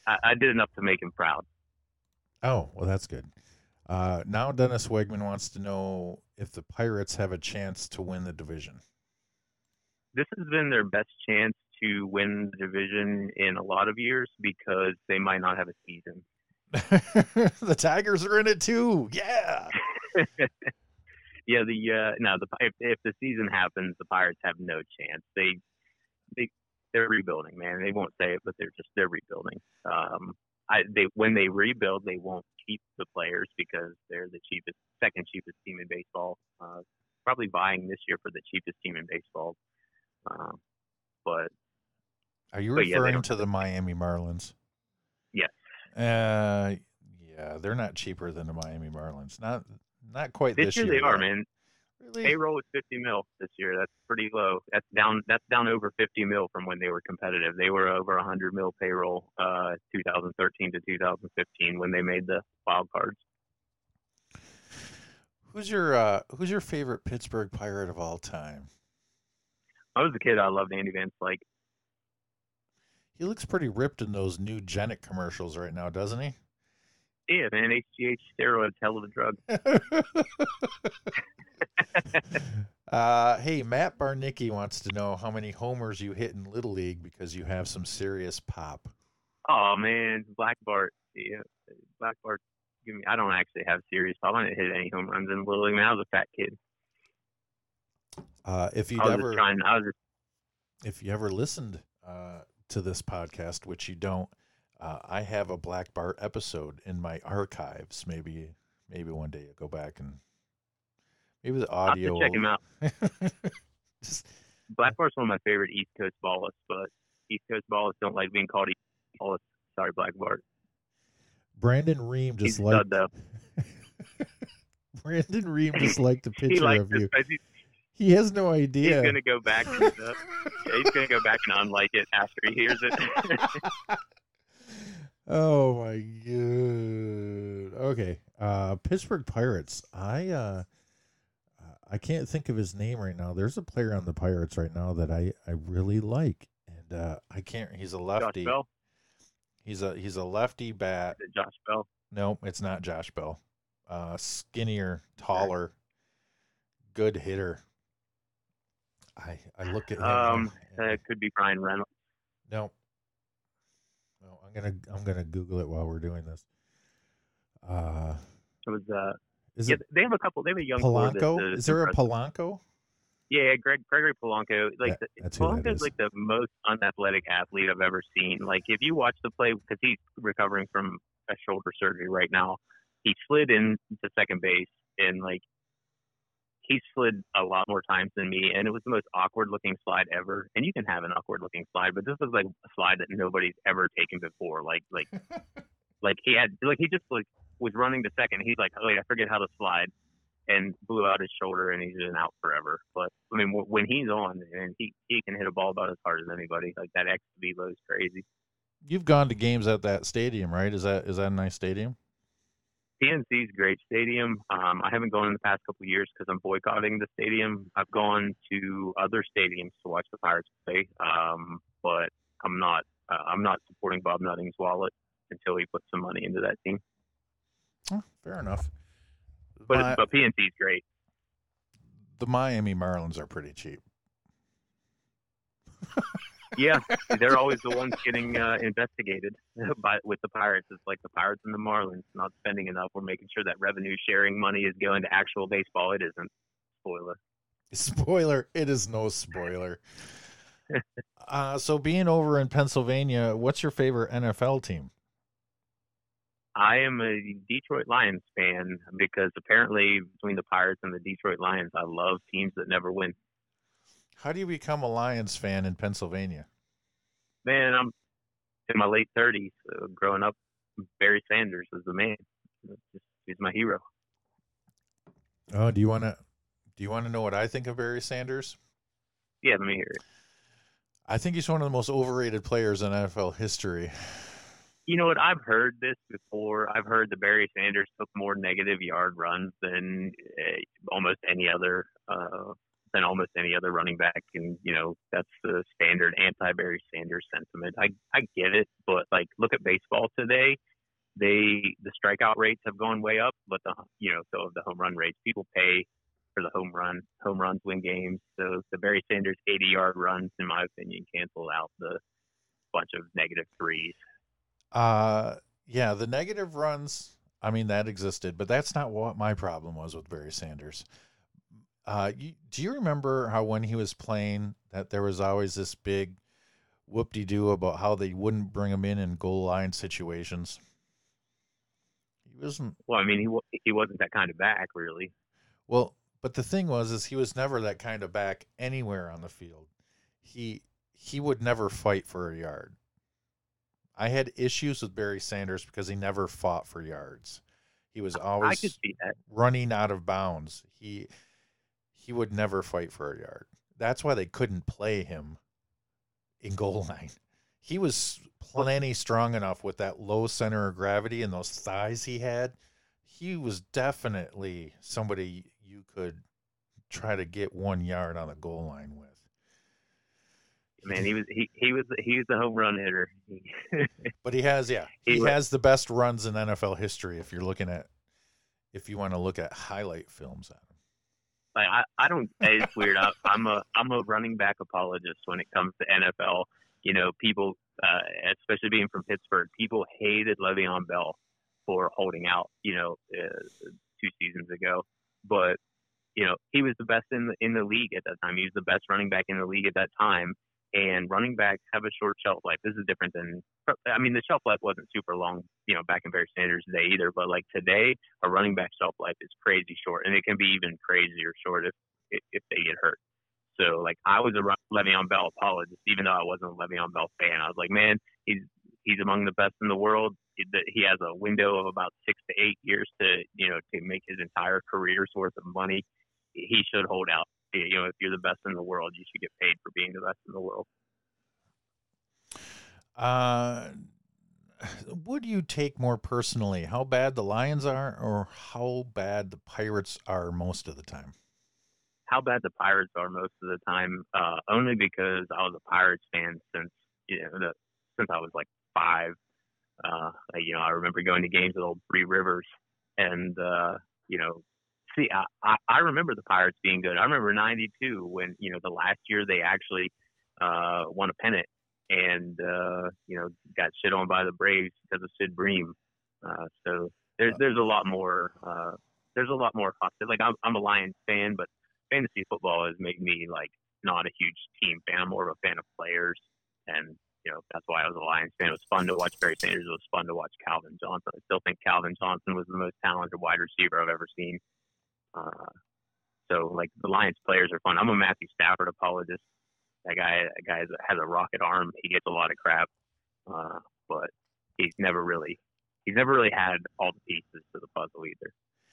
I, I did enough to make him proud. Oh, well, that's good. Uh, now Dennis Wegman wants to know if the Pirates have a chance to win the division. This has been their best chance to win the division in a lot of years because they might not have a season. The Tigers are in it too. Yeah. yeah. The uh, no. The if, if the season happens, the Pirates have no chance. They they they're rebuilding, man. They won't say it, but they're just they're rebuilding. Um, I they when they rebuild, they won't keep the players because they're the cheapest, second cheapest team in baseball. Uh, probably vying this year for the cheapest team in baseball. Um, but are you but referring yeah, to the Miami Marlins? Yes. Uh, yeah, they're not cheaper than the Miami Marlins. Not not quite this, this year. year. They are, man. Really? Payroll is fifty mil this year. That's pretty low. That's down. That's down over fifty mil from when they were competitive. They were over one hundred mil payroll, uh, two thousand thirteen to two thousand fifteen when they made the wild cards. Who's your uh, Who's your favorite Pittsburgh Pirate of all time? I was a kid. I loved Andy Van Slyke. He looks pretty ripped in those new Genic commercials right now, doesn't he? Yeah, man. H G H steroids, hell of a drug. uh, hey, Matt Barnicki wants to know how many homers you hit in Little League because you have some serious pop. Oh man, Black Bart. Yeah, Black Bart. Give me. I don't actually have serious pop. I didn't hit any home runs in Little League. Man, I was a fat kid. Uh, if you I was ever, just trying, I was just, if you ever listened uh, to this podcast, which you don't, uh, I have a Black Bart episode in my archives. Maybe, maybe one day you go back and maybe the audio. I'll have to check him out. Just, Black Bart's one of my favorite East Coast ballists, but East Coast ballists don't like being called East Coast ballists. Sorry, Black Bart. Brandon Ream just He's liked. though. Brandon Ream just liked a picture he of you. He has no idea. He's gonna go back. And, uh, yeah, he's gonna go back and unlike it after he hears it. Oh my god. Okay. Uh, Pittsburgh Pirates. I uh, I can't think of his name right now. There's a player on the Pirates right now that I, I really like, and uh, I can't. He's a lefty. Josh Bell. He's a he's a lefty bat. Is it Josh Bell? No, it's not Josh Bell. Uh, skinnier, taller, good hitter. I I look at him. Um, and, it could be Brian Reynolds. No. No, I'm gonna I'm gonna Google it while we're doing this. Uh, it was uh. Is yeah, it they have a couple. They have a young Polanco? That, uh, is there a impressive. Polanco? Yeah, Greg Gregory Polanco. Like That- the, that's who that Polanco's is. like the most unathletic athlete I've ever seen. Like if you watch the play, because he's recovering from a shoulder surgery right now, he slid into second base and like he slid a lot more times than me, and it was the most awkward looking slide ever. And you can have an awkward looking slide, but this was like a slide that nobody's ever taken before. Like like like he had like he just like was running to second. He's like, oh, I forget how to slide. And blew out his shoulder, and he's been out forever. But I mean, when he's on, and he, he can hit a ball about as hard as anybody. Like that X Velo is crazy. You've gone to games at that stadium, right? Is that is that a nice stadium? P N C's a great stadium. Um, I haven't gone in the past couple of years because I'm boycotting the stadium. I've gone to other stadiums to watch the Pirates play, um, but I'm not uh, I'm not supporting Bob Nutting's wallet until he puts some money into that team. Oh, fair enough. But My, but P N C's great. The Miami Marlins are pretty cheap. Yeah, they're always the ones getting uh, investigated by with the Pirates. It's like the Pirates and the Marlins not spending enough. We're making sure that revenue sharing money is going to actual baseball. It isn't. Spoiler. Spoiler. It is no spoiler. uh, so being over in Pennsylvania, what's your favorite N F L team? I am a Detroit Lions fan because apparently between the Pirates and the Detroit Lions, I love teams that never win. How do you become a Lions fan in Pennsylvania? Man, I'm in my late thirties. So growing up, Barry Sanders was the man. He's my hero. Oh, do you want to do you want to know what I think of Barry Sanders? Yeah, let me hear it. I think he's one of the most overrated players in N F L history. You know what? I've heard this before. I've heard that Barry Sanders took more negative yard runs than uh, almost any other uh, than almost any other running back. And, you know, that's the standard anti-Barry Sanders sentiment. I, I get it, but, like, look at baseball today. They the strikeout rates have gone way up, but the you know so the home run rates, people pay for the home run. Home runs win games. So the Barry Sanders eighty-yard runs, in my opinion, cancel out the bunch of negative threes. Uh, yeah, the negative runs. I mean, that existed, but that's not what my problem was with Barry Sanders. Uh, you, do you remember how when he was playing that there was always this big whoop-de-doo about how they wouldn't bring him in in goal line situations? He wasn't. Well, I mean, he he wasn't that kind of back, really. Well, but the thing was, is he was never that kind of back anywhere on the field. He he would never fight for a yard. I had issues with Barry Sanders because he never fought for yards. He was always I could see that. running out of bounds. He he would never fight for a yard. That's why they couldn't play him in goal line. He was plenty strong enough with that low center of gravity and those thighs he had. He was definitely somebody you could try to get one yard on the goal line with. Man, he was he, he was he was the home run hitter. But he has yeah he, he has the best runs in N F L history. If you're looking at if you want to look at highlight films on him. Like I, I don't. It's weird. I, I'm a I'm a running back apologist when it comes to N F L. You know, people, uh, especially being from Pittsburgh, people hated Le'Veon Bell for holding out. You know, uh, two seasons ago, but you know he was the best in the in the league at that time. He was the best running back in the league at that time. And running backs have a short shelf life. This is different than, I mean, the shelf life wasn't super long, you know, back in Barry Sanders' day either. But like today, a running back shelf life is crazy short, and it can be even crazier short if if they get hurt. So like I was a Le'Veon Bell apologist, even though I wasn't a Le'Veon Bell fan. I was like, man, he's he's among the best in the world. He has a window of about six to eight years to you know to make his entire career's worth of money. He should hold out. You know, if you're the best in the world, you should get paid for being the best in the world. Uh, would you take more personally how bad the Lions are or how bad the Pirates are most of the time? How bad the Pirates are most of the time, uh, only because I was a Pirates fan since, you know, the, since I was like five. Uh, you know, I remember going to games with old Three Rivers and, uh, you know, See, I, I remember the Pirates being good. I remember ninety-two when, you know, the last year they actually uh, won a pennant and, uh, you know, got shit on by the Braves because of Sid Bream. Uh, so there's there's a lot more uh, there's a lot more hostility. Like I'm, I'm a Lions fan, but fantasy football has made me like not a huge team fan. I'm more of a fan of players, and you know that's why I was a Lions fan. It was fun to watch Barry Sanders. It was fun to watch Calvin Johnson. I still think Calvin Johnson was the most talented wide receiver I've ever seen. Uh, so like the Lions players are fun. I'm a Matthew Stafford apologist. That guy, that guy has a, has a rocket arm. He gets a lot of crap, uh, but he's never really, he's never really had all the pieces to the puzzle either.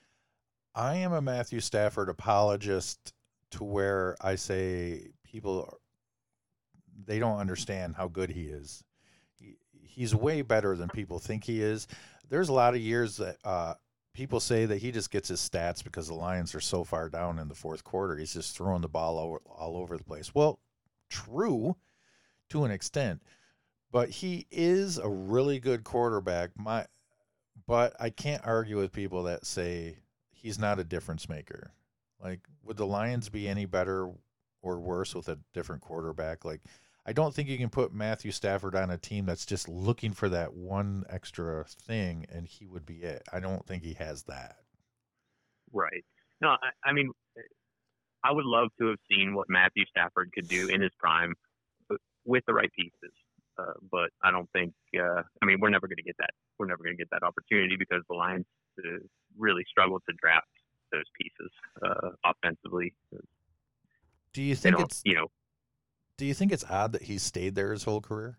I am a Matthew Stafford apologist to where I say people, they don't understand how good he is. He, he's way better than people think he is. There's a lot of years that, uh, people say that he just gets his stats because the Lions are so far down in the fourth quarter. He's just throwing the ball all over, all over the place. Well, true to an extent, but he is a really good quarterback. My, but I can't argue with people that say he's not a difference maker. Like, would the Lions be any better or worse with a different quarterback? Like, I don't think you can put Matthew Stafford on a team that's just looking for that one extra thing, and he would be it. I don't think he has that. Right. No, I, I mean, I would love to have seen what Matthew Stafford could do in his prime with the right pieces. Uh, but I don't think, uh, I mean, we're never going to get that. We're never going to get that opportunity because the Lions uh, really struggled to draft those pieces uh, offensively. Do you think it's, you know, Do you think it's odd that he stayed there his whole career?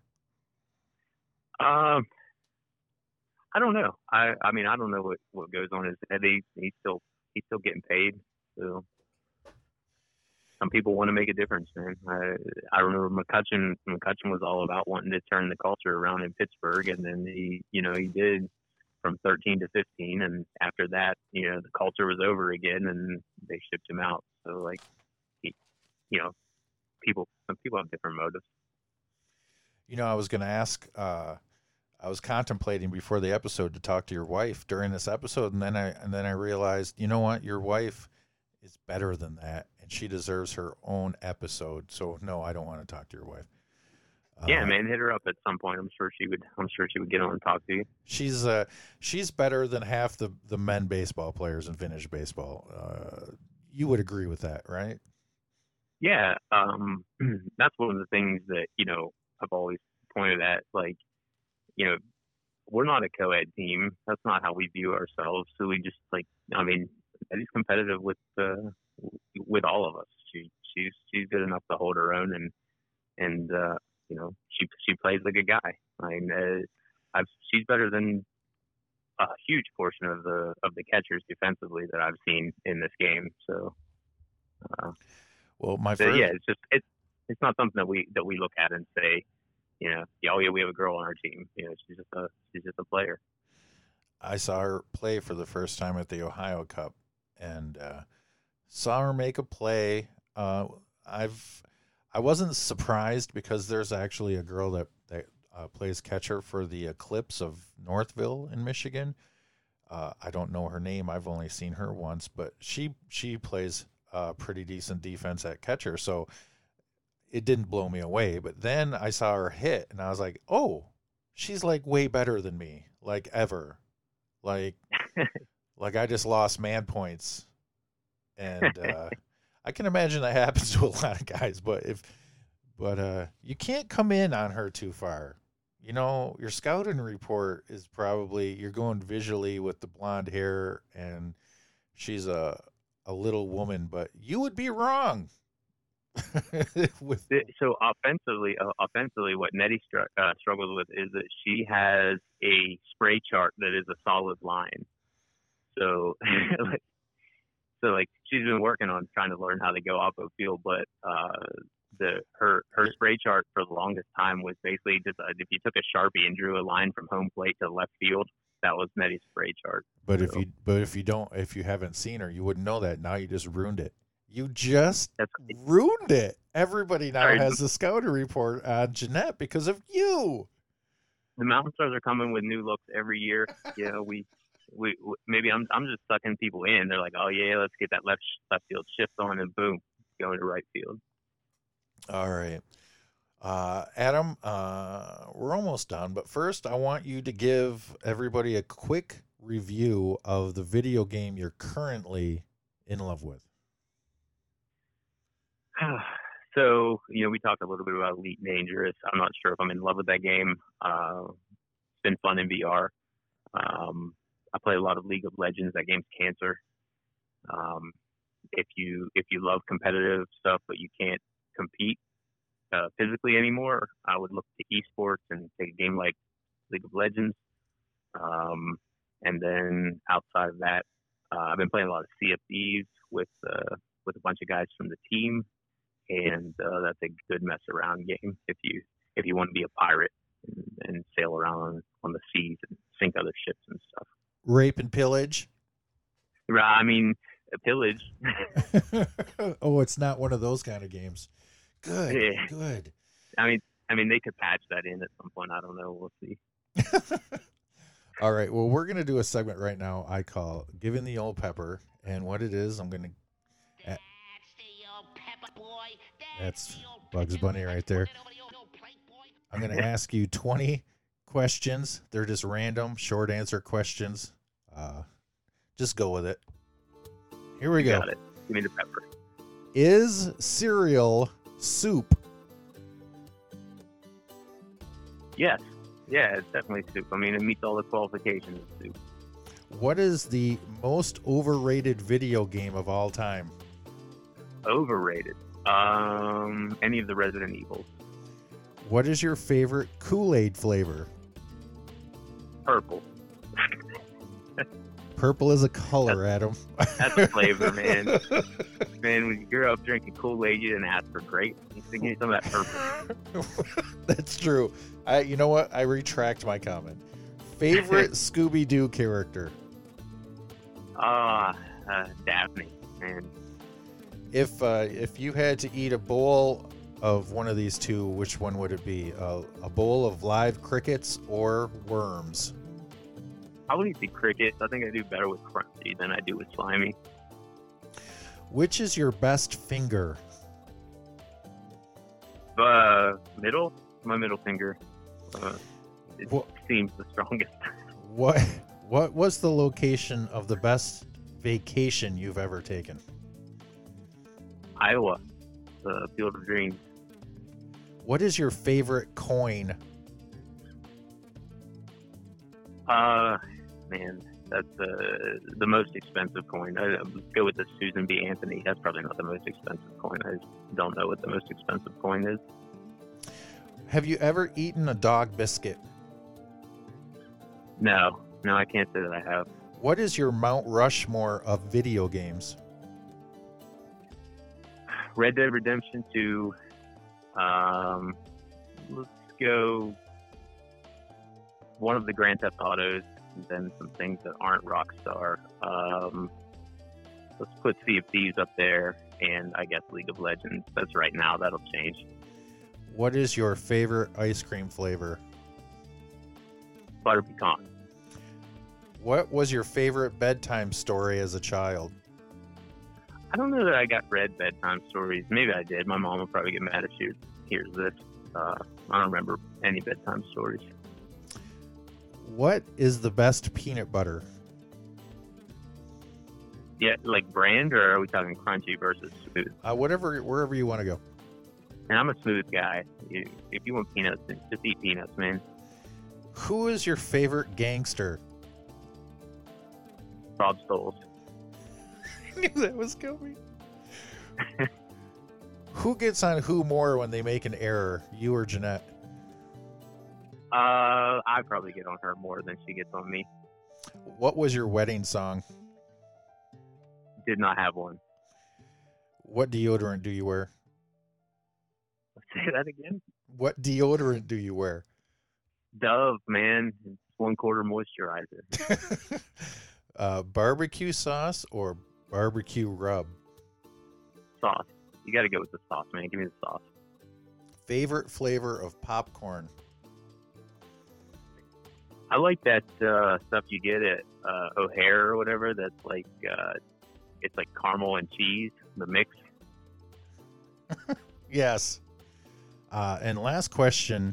Um, I don't know. I, I mean, I don't know what, what goes on in his head. He, he's still he's still getting paid. So some people want to make a difference, man. I I remember McCutcheon. McCutcheon was all about wanting to turn the culture around in Pittsburgh, and then he, you know, he did from thirteen to fifteen, and after that, you know, the culture was over again, and they shipped him out. So like. you know, people some people have different motives. You know, I was going to ask. Uh, I was contemplating before the episode to talk to your wife during this episode, and then I and then I realized, you know what, your wife is better than that, and she deserves her own episode. So no, I don't want to talk to your wife. Yeah, uh, man, hit her up at some point. I'm sure she would. I'm sure she would get on and talk to you. She's uh, she's better than half the the men baseball players in vintage baseball. Uh, you would agree with that, right? Yeah, um, that's one of the things that, you know, I've always pointed at. Like, you know, we're not a co-ed team. That's not how we view ourselves. So we just, like, I mean, Eddie's competitive with uh, with all of us. She she's she's good enough to hold her own, and and uh, you know, she she plays like a guy. I mean, uh, I've she's better than a huge portion of the of the catchers defensively that I've seen in this game. So. Uh, Well, my So, first, yeah, it's just it's it's not something that we that we look at and say, you know, yeah, oh yeah, we have a girl on our team. You know, she's just a she's just a player. I saw her play for the first time at the Ohio Cup, and uh, saw her make a play. Uh, I've I wasn't surprised because there's actually a girl that that uh, plays catcher for the Eclipse of Northville in Michigan. Uh, I don't know her name. I've only seen her once, but she she plays uh, pretty decent defense at catcher, so it didn't blow me away. But then I saw her hit, and I was like, oh, she's like way better than me, like ever. Like, like I just lost man points, and uh, I can imagine that happens to a lot of guys. But if, but uh, you can't come in on her too far. You know, your scouting report is probably you're going visually with the blonde hair, and she's a a little woman, but you would be wrong. with So offensively, uh, offensively, what Nettie str- uh, struggles with is that she has a spray chart that is a solid line. So, like, so like she's been working on trying to learn how to go off of field, but uh, the her her spray chart for the longest time was basically just uh, if you took a Sharpie and drew a line from home plate to left field, that was Nettie's spray chart. But so. if you but if you don't if you haven't seen her, you wouldn't know that. Now you just ruined it. You just That's, ruined it. Everybody now Sorry. has the scouting report on Jeanette because of you. The Mountain Stars are coming with new looks every year. You know, we, we, we maybe I'm I'm just sucking people in. They're like, oh yeah, let's get that left left field shift on, and boom, going to right field. All right, uh, Adam, uh, we're almost done. But first, I want you to give everybody a quick review of the video game you're currently in love with. So, you know, we talked a little bit about Elite Dangerous. I'm not sure if I'm in love with that game. Uh, it's been fun in V R. Um, I play a lot of League of Legends. That game's cancer. Um, if you if you love competitive stuff but you can't compete uh, physically anymore, I would look to esports and take a game like League of Legends. Um, and then outside of that, uh, I've been playing a lot of C F Ds with uh, with a bunch of guys from the team. And uh, that's a good mess around game if you if you want to be a pirate and, and sail around on, on the seas and sink other ships and stuff. Rape and pillage. I mean, pillage. Oh, it's not one of those kind of games. Good, Yeah. good. I mean, I mean they could patch that in at some point. I don't know. We'll see. All right. Well, we're gonna do a segment right now. I call "Giving the Old Pepper," and what it is, I'm gonna. That's Bugs Bunny right there. I'm going to ask you twenty questions. They're just random, short answer questions. Uh, just go with it. Here we You go. got it. Give me the pepper. Is cereal soup? Yes. Yeah, it's definitely soup. I mean, it meets all the qualifications of soup. What is the most overrated video game of all time? Overrated. Um, any of the Resident Evils. What is your favorite Kool-Aid flavor? Purple. Purple is a color, Adam. That's a flavor, man. Man, when you grew up drinking Kool-Aid, you didn't ask for grape. You should give me some of that purple. That's true. I, you know what? I retract my comment. Favorite Scooby-Doo character? Ah, uh, Daphne, man. If uh, if you had to eat a bowl of one of these two, which one would it be? Uh, a bowl of live crickets or worms? I would eat the crickets. I think I do better with crunchy than I do with slimy. Which is your best finger? Uh, middle, my middle finger. Uh, it What- seems the strongest. What what was the location of the best vacation you've ever taken? Iowa, the Field of Dreams. What is your favorite coin? Uh, man, that's uh, the most expensive coin. I, I'd go with the Susan B. Anthony. That's probably not the most expensive coin. I just don't know what the most expensive coin is. Have you ever eaten a dog biscuit? No, no, I can't say that I have. What is your Mount Rushmore of video games? Red Dead Redemption two. Um, let's go one of the Grand Theft Autos, and then some things that aren't Rockstar. Um, let's put Sea of Thieves up there, and I guess League of Legends. That's right now. That'll change. What is your favorite ice cream flavor? Butter pecan. What was your favorite bedtime story as a child? I don't know that I got read bedtime stories. Maybe I did. My mom will probably get mad if she hears this. Uh, I don't remember any bedtime stories. What is the best peanut butter? Yeah, like brand, or are we talking crunchy versus smooth? Uh, whatever, wherever you want to go. And I'm a smooth guy. You, if you want peanuts, just eat peanuts, man. Who is your favorite gangster? Bob Stoles. I knew that was coming. Who gets on who more when they make an error, you or Jeanette? Uh, I probably get on her more than she gets on me. What was your wedding song? Did not have one. What deodorant do you wear? Say that again. What deodorant do you wear? Dove, man. It's one quarter moisturizer. uh, barbecue sauce or barbecue rub? Sauce. You got to go with the sauce, man. Give me the sauce. Favorite flavor of popcorn? I like that uh, stuff you get at uh, O'Hare or whatever. That's like uh, it's like caramel and cheese, the mix. Yes. Uh, and last question.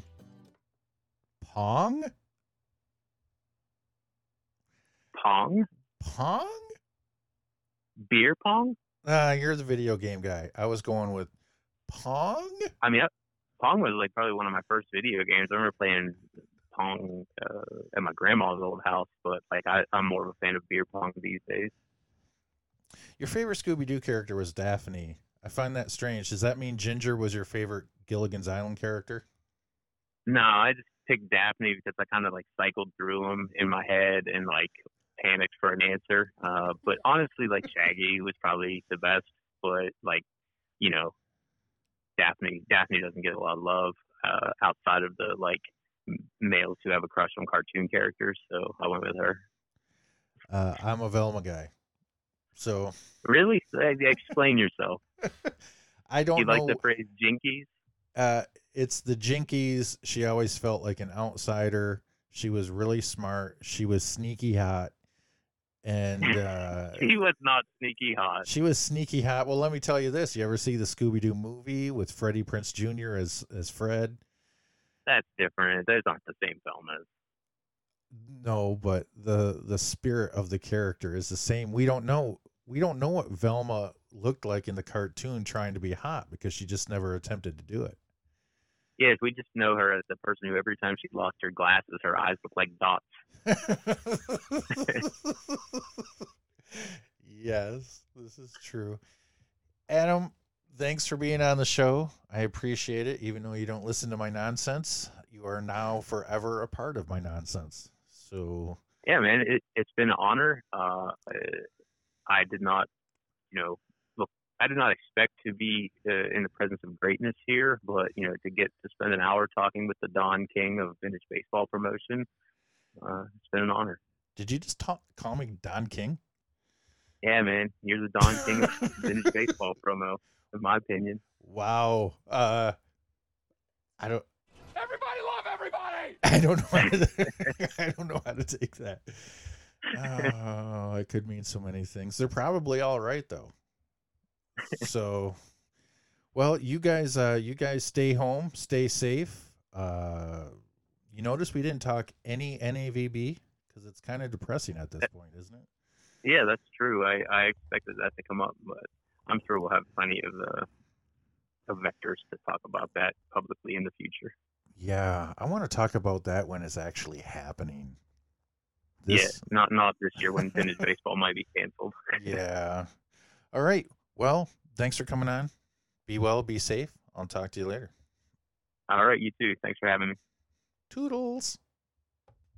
Pong? Pong? Pong? Beer pong? Uh, you're the video game guy. I was going with Pong? I mean, I, Pong was like probably one of my first video games. I remember playing Pong uh, at my grandma's old house, but like I, I'm more of a fan of beer pong these days. Your favorite Scooby-Doo character was Daphne. I find that strange. Does that mean Ginger was your favorite Gilligan's Island character? No, I just picked Daphne because I kind of like cycled through them in my head and like panicked for an answer. Uh, but honestly, like Shaggy was probably the best. But like, you know, Daphne, Daphne doesn't get a lot of love uh, outside of the like males who have a crush on cartoon characters. So I went with her. Uh, I'm a Velma guy. So really, explain yourself. I don't you know. like the phrase jinkies? Uh, it's the Jinkies. She always felt like an outsider. She was really smart. She was sneaky hot. And uh, she was not sneaky hot. She was sneaky hot. Well, let me tell you this. You ever see the Scooby-Doo movie with Freddie Prinze Junior as, as Fred? That's different. Those aren't the same Velmas. No, but the the spirit of the character is the same. We don't know we don't know what Velma looked like in the cartoon trying to be hot because she just never attempted to do it. Yes, we just know her as the person who every time she lost her glasses, her eyes look like dots. Yes, this is true. Adam, thanks for being on the show. I appreciate it. Even though you don't listen to my nonsense, you are now forever a part of my nonsense. So yeah, man, it, it's been an honor. Uh, I did not, you know, look, I did not expect to be uh, in the presence of greatness here, but you know, to get to spend an hour talking with the Don King of vintage baseball promotion, uh, it's been an honor. Did you just talk, call me Don King? Yeah, man. You're the Don King of vintage baseball promo, in my opinion. Wow. Uh, I don't. Everybody love everybody. I don't know. How to, I don't know how to take that. Oh, it could mean so many things. They're probably all right though. So, well, you guys, uh, you guys stay home, stay safe. Uh, you notice we didn't talk any N A V B because it's kind of depressing at this point, isn't it? Yeah, that's true. I, I expected that to come up, but I'm sure we'll have plenty of uh, of vectors to talk about that publicly in the future. Yeah, I want to talk about that when it's actually happening. This... Yeah, not not this year when vintage baseball might be canceled. Yeah. All right. Well, thanks for coming on. Be well, be safe. I'll talk to you later. All right, you too. Thanks for having me. Toodles.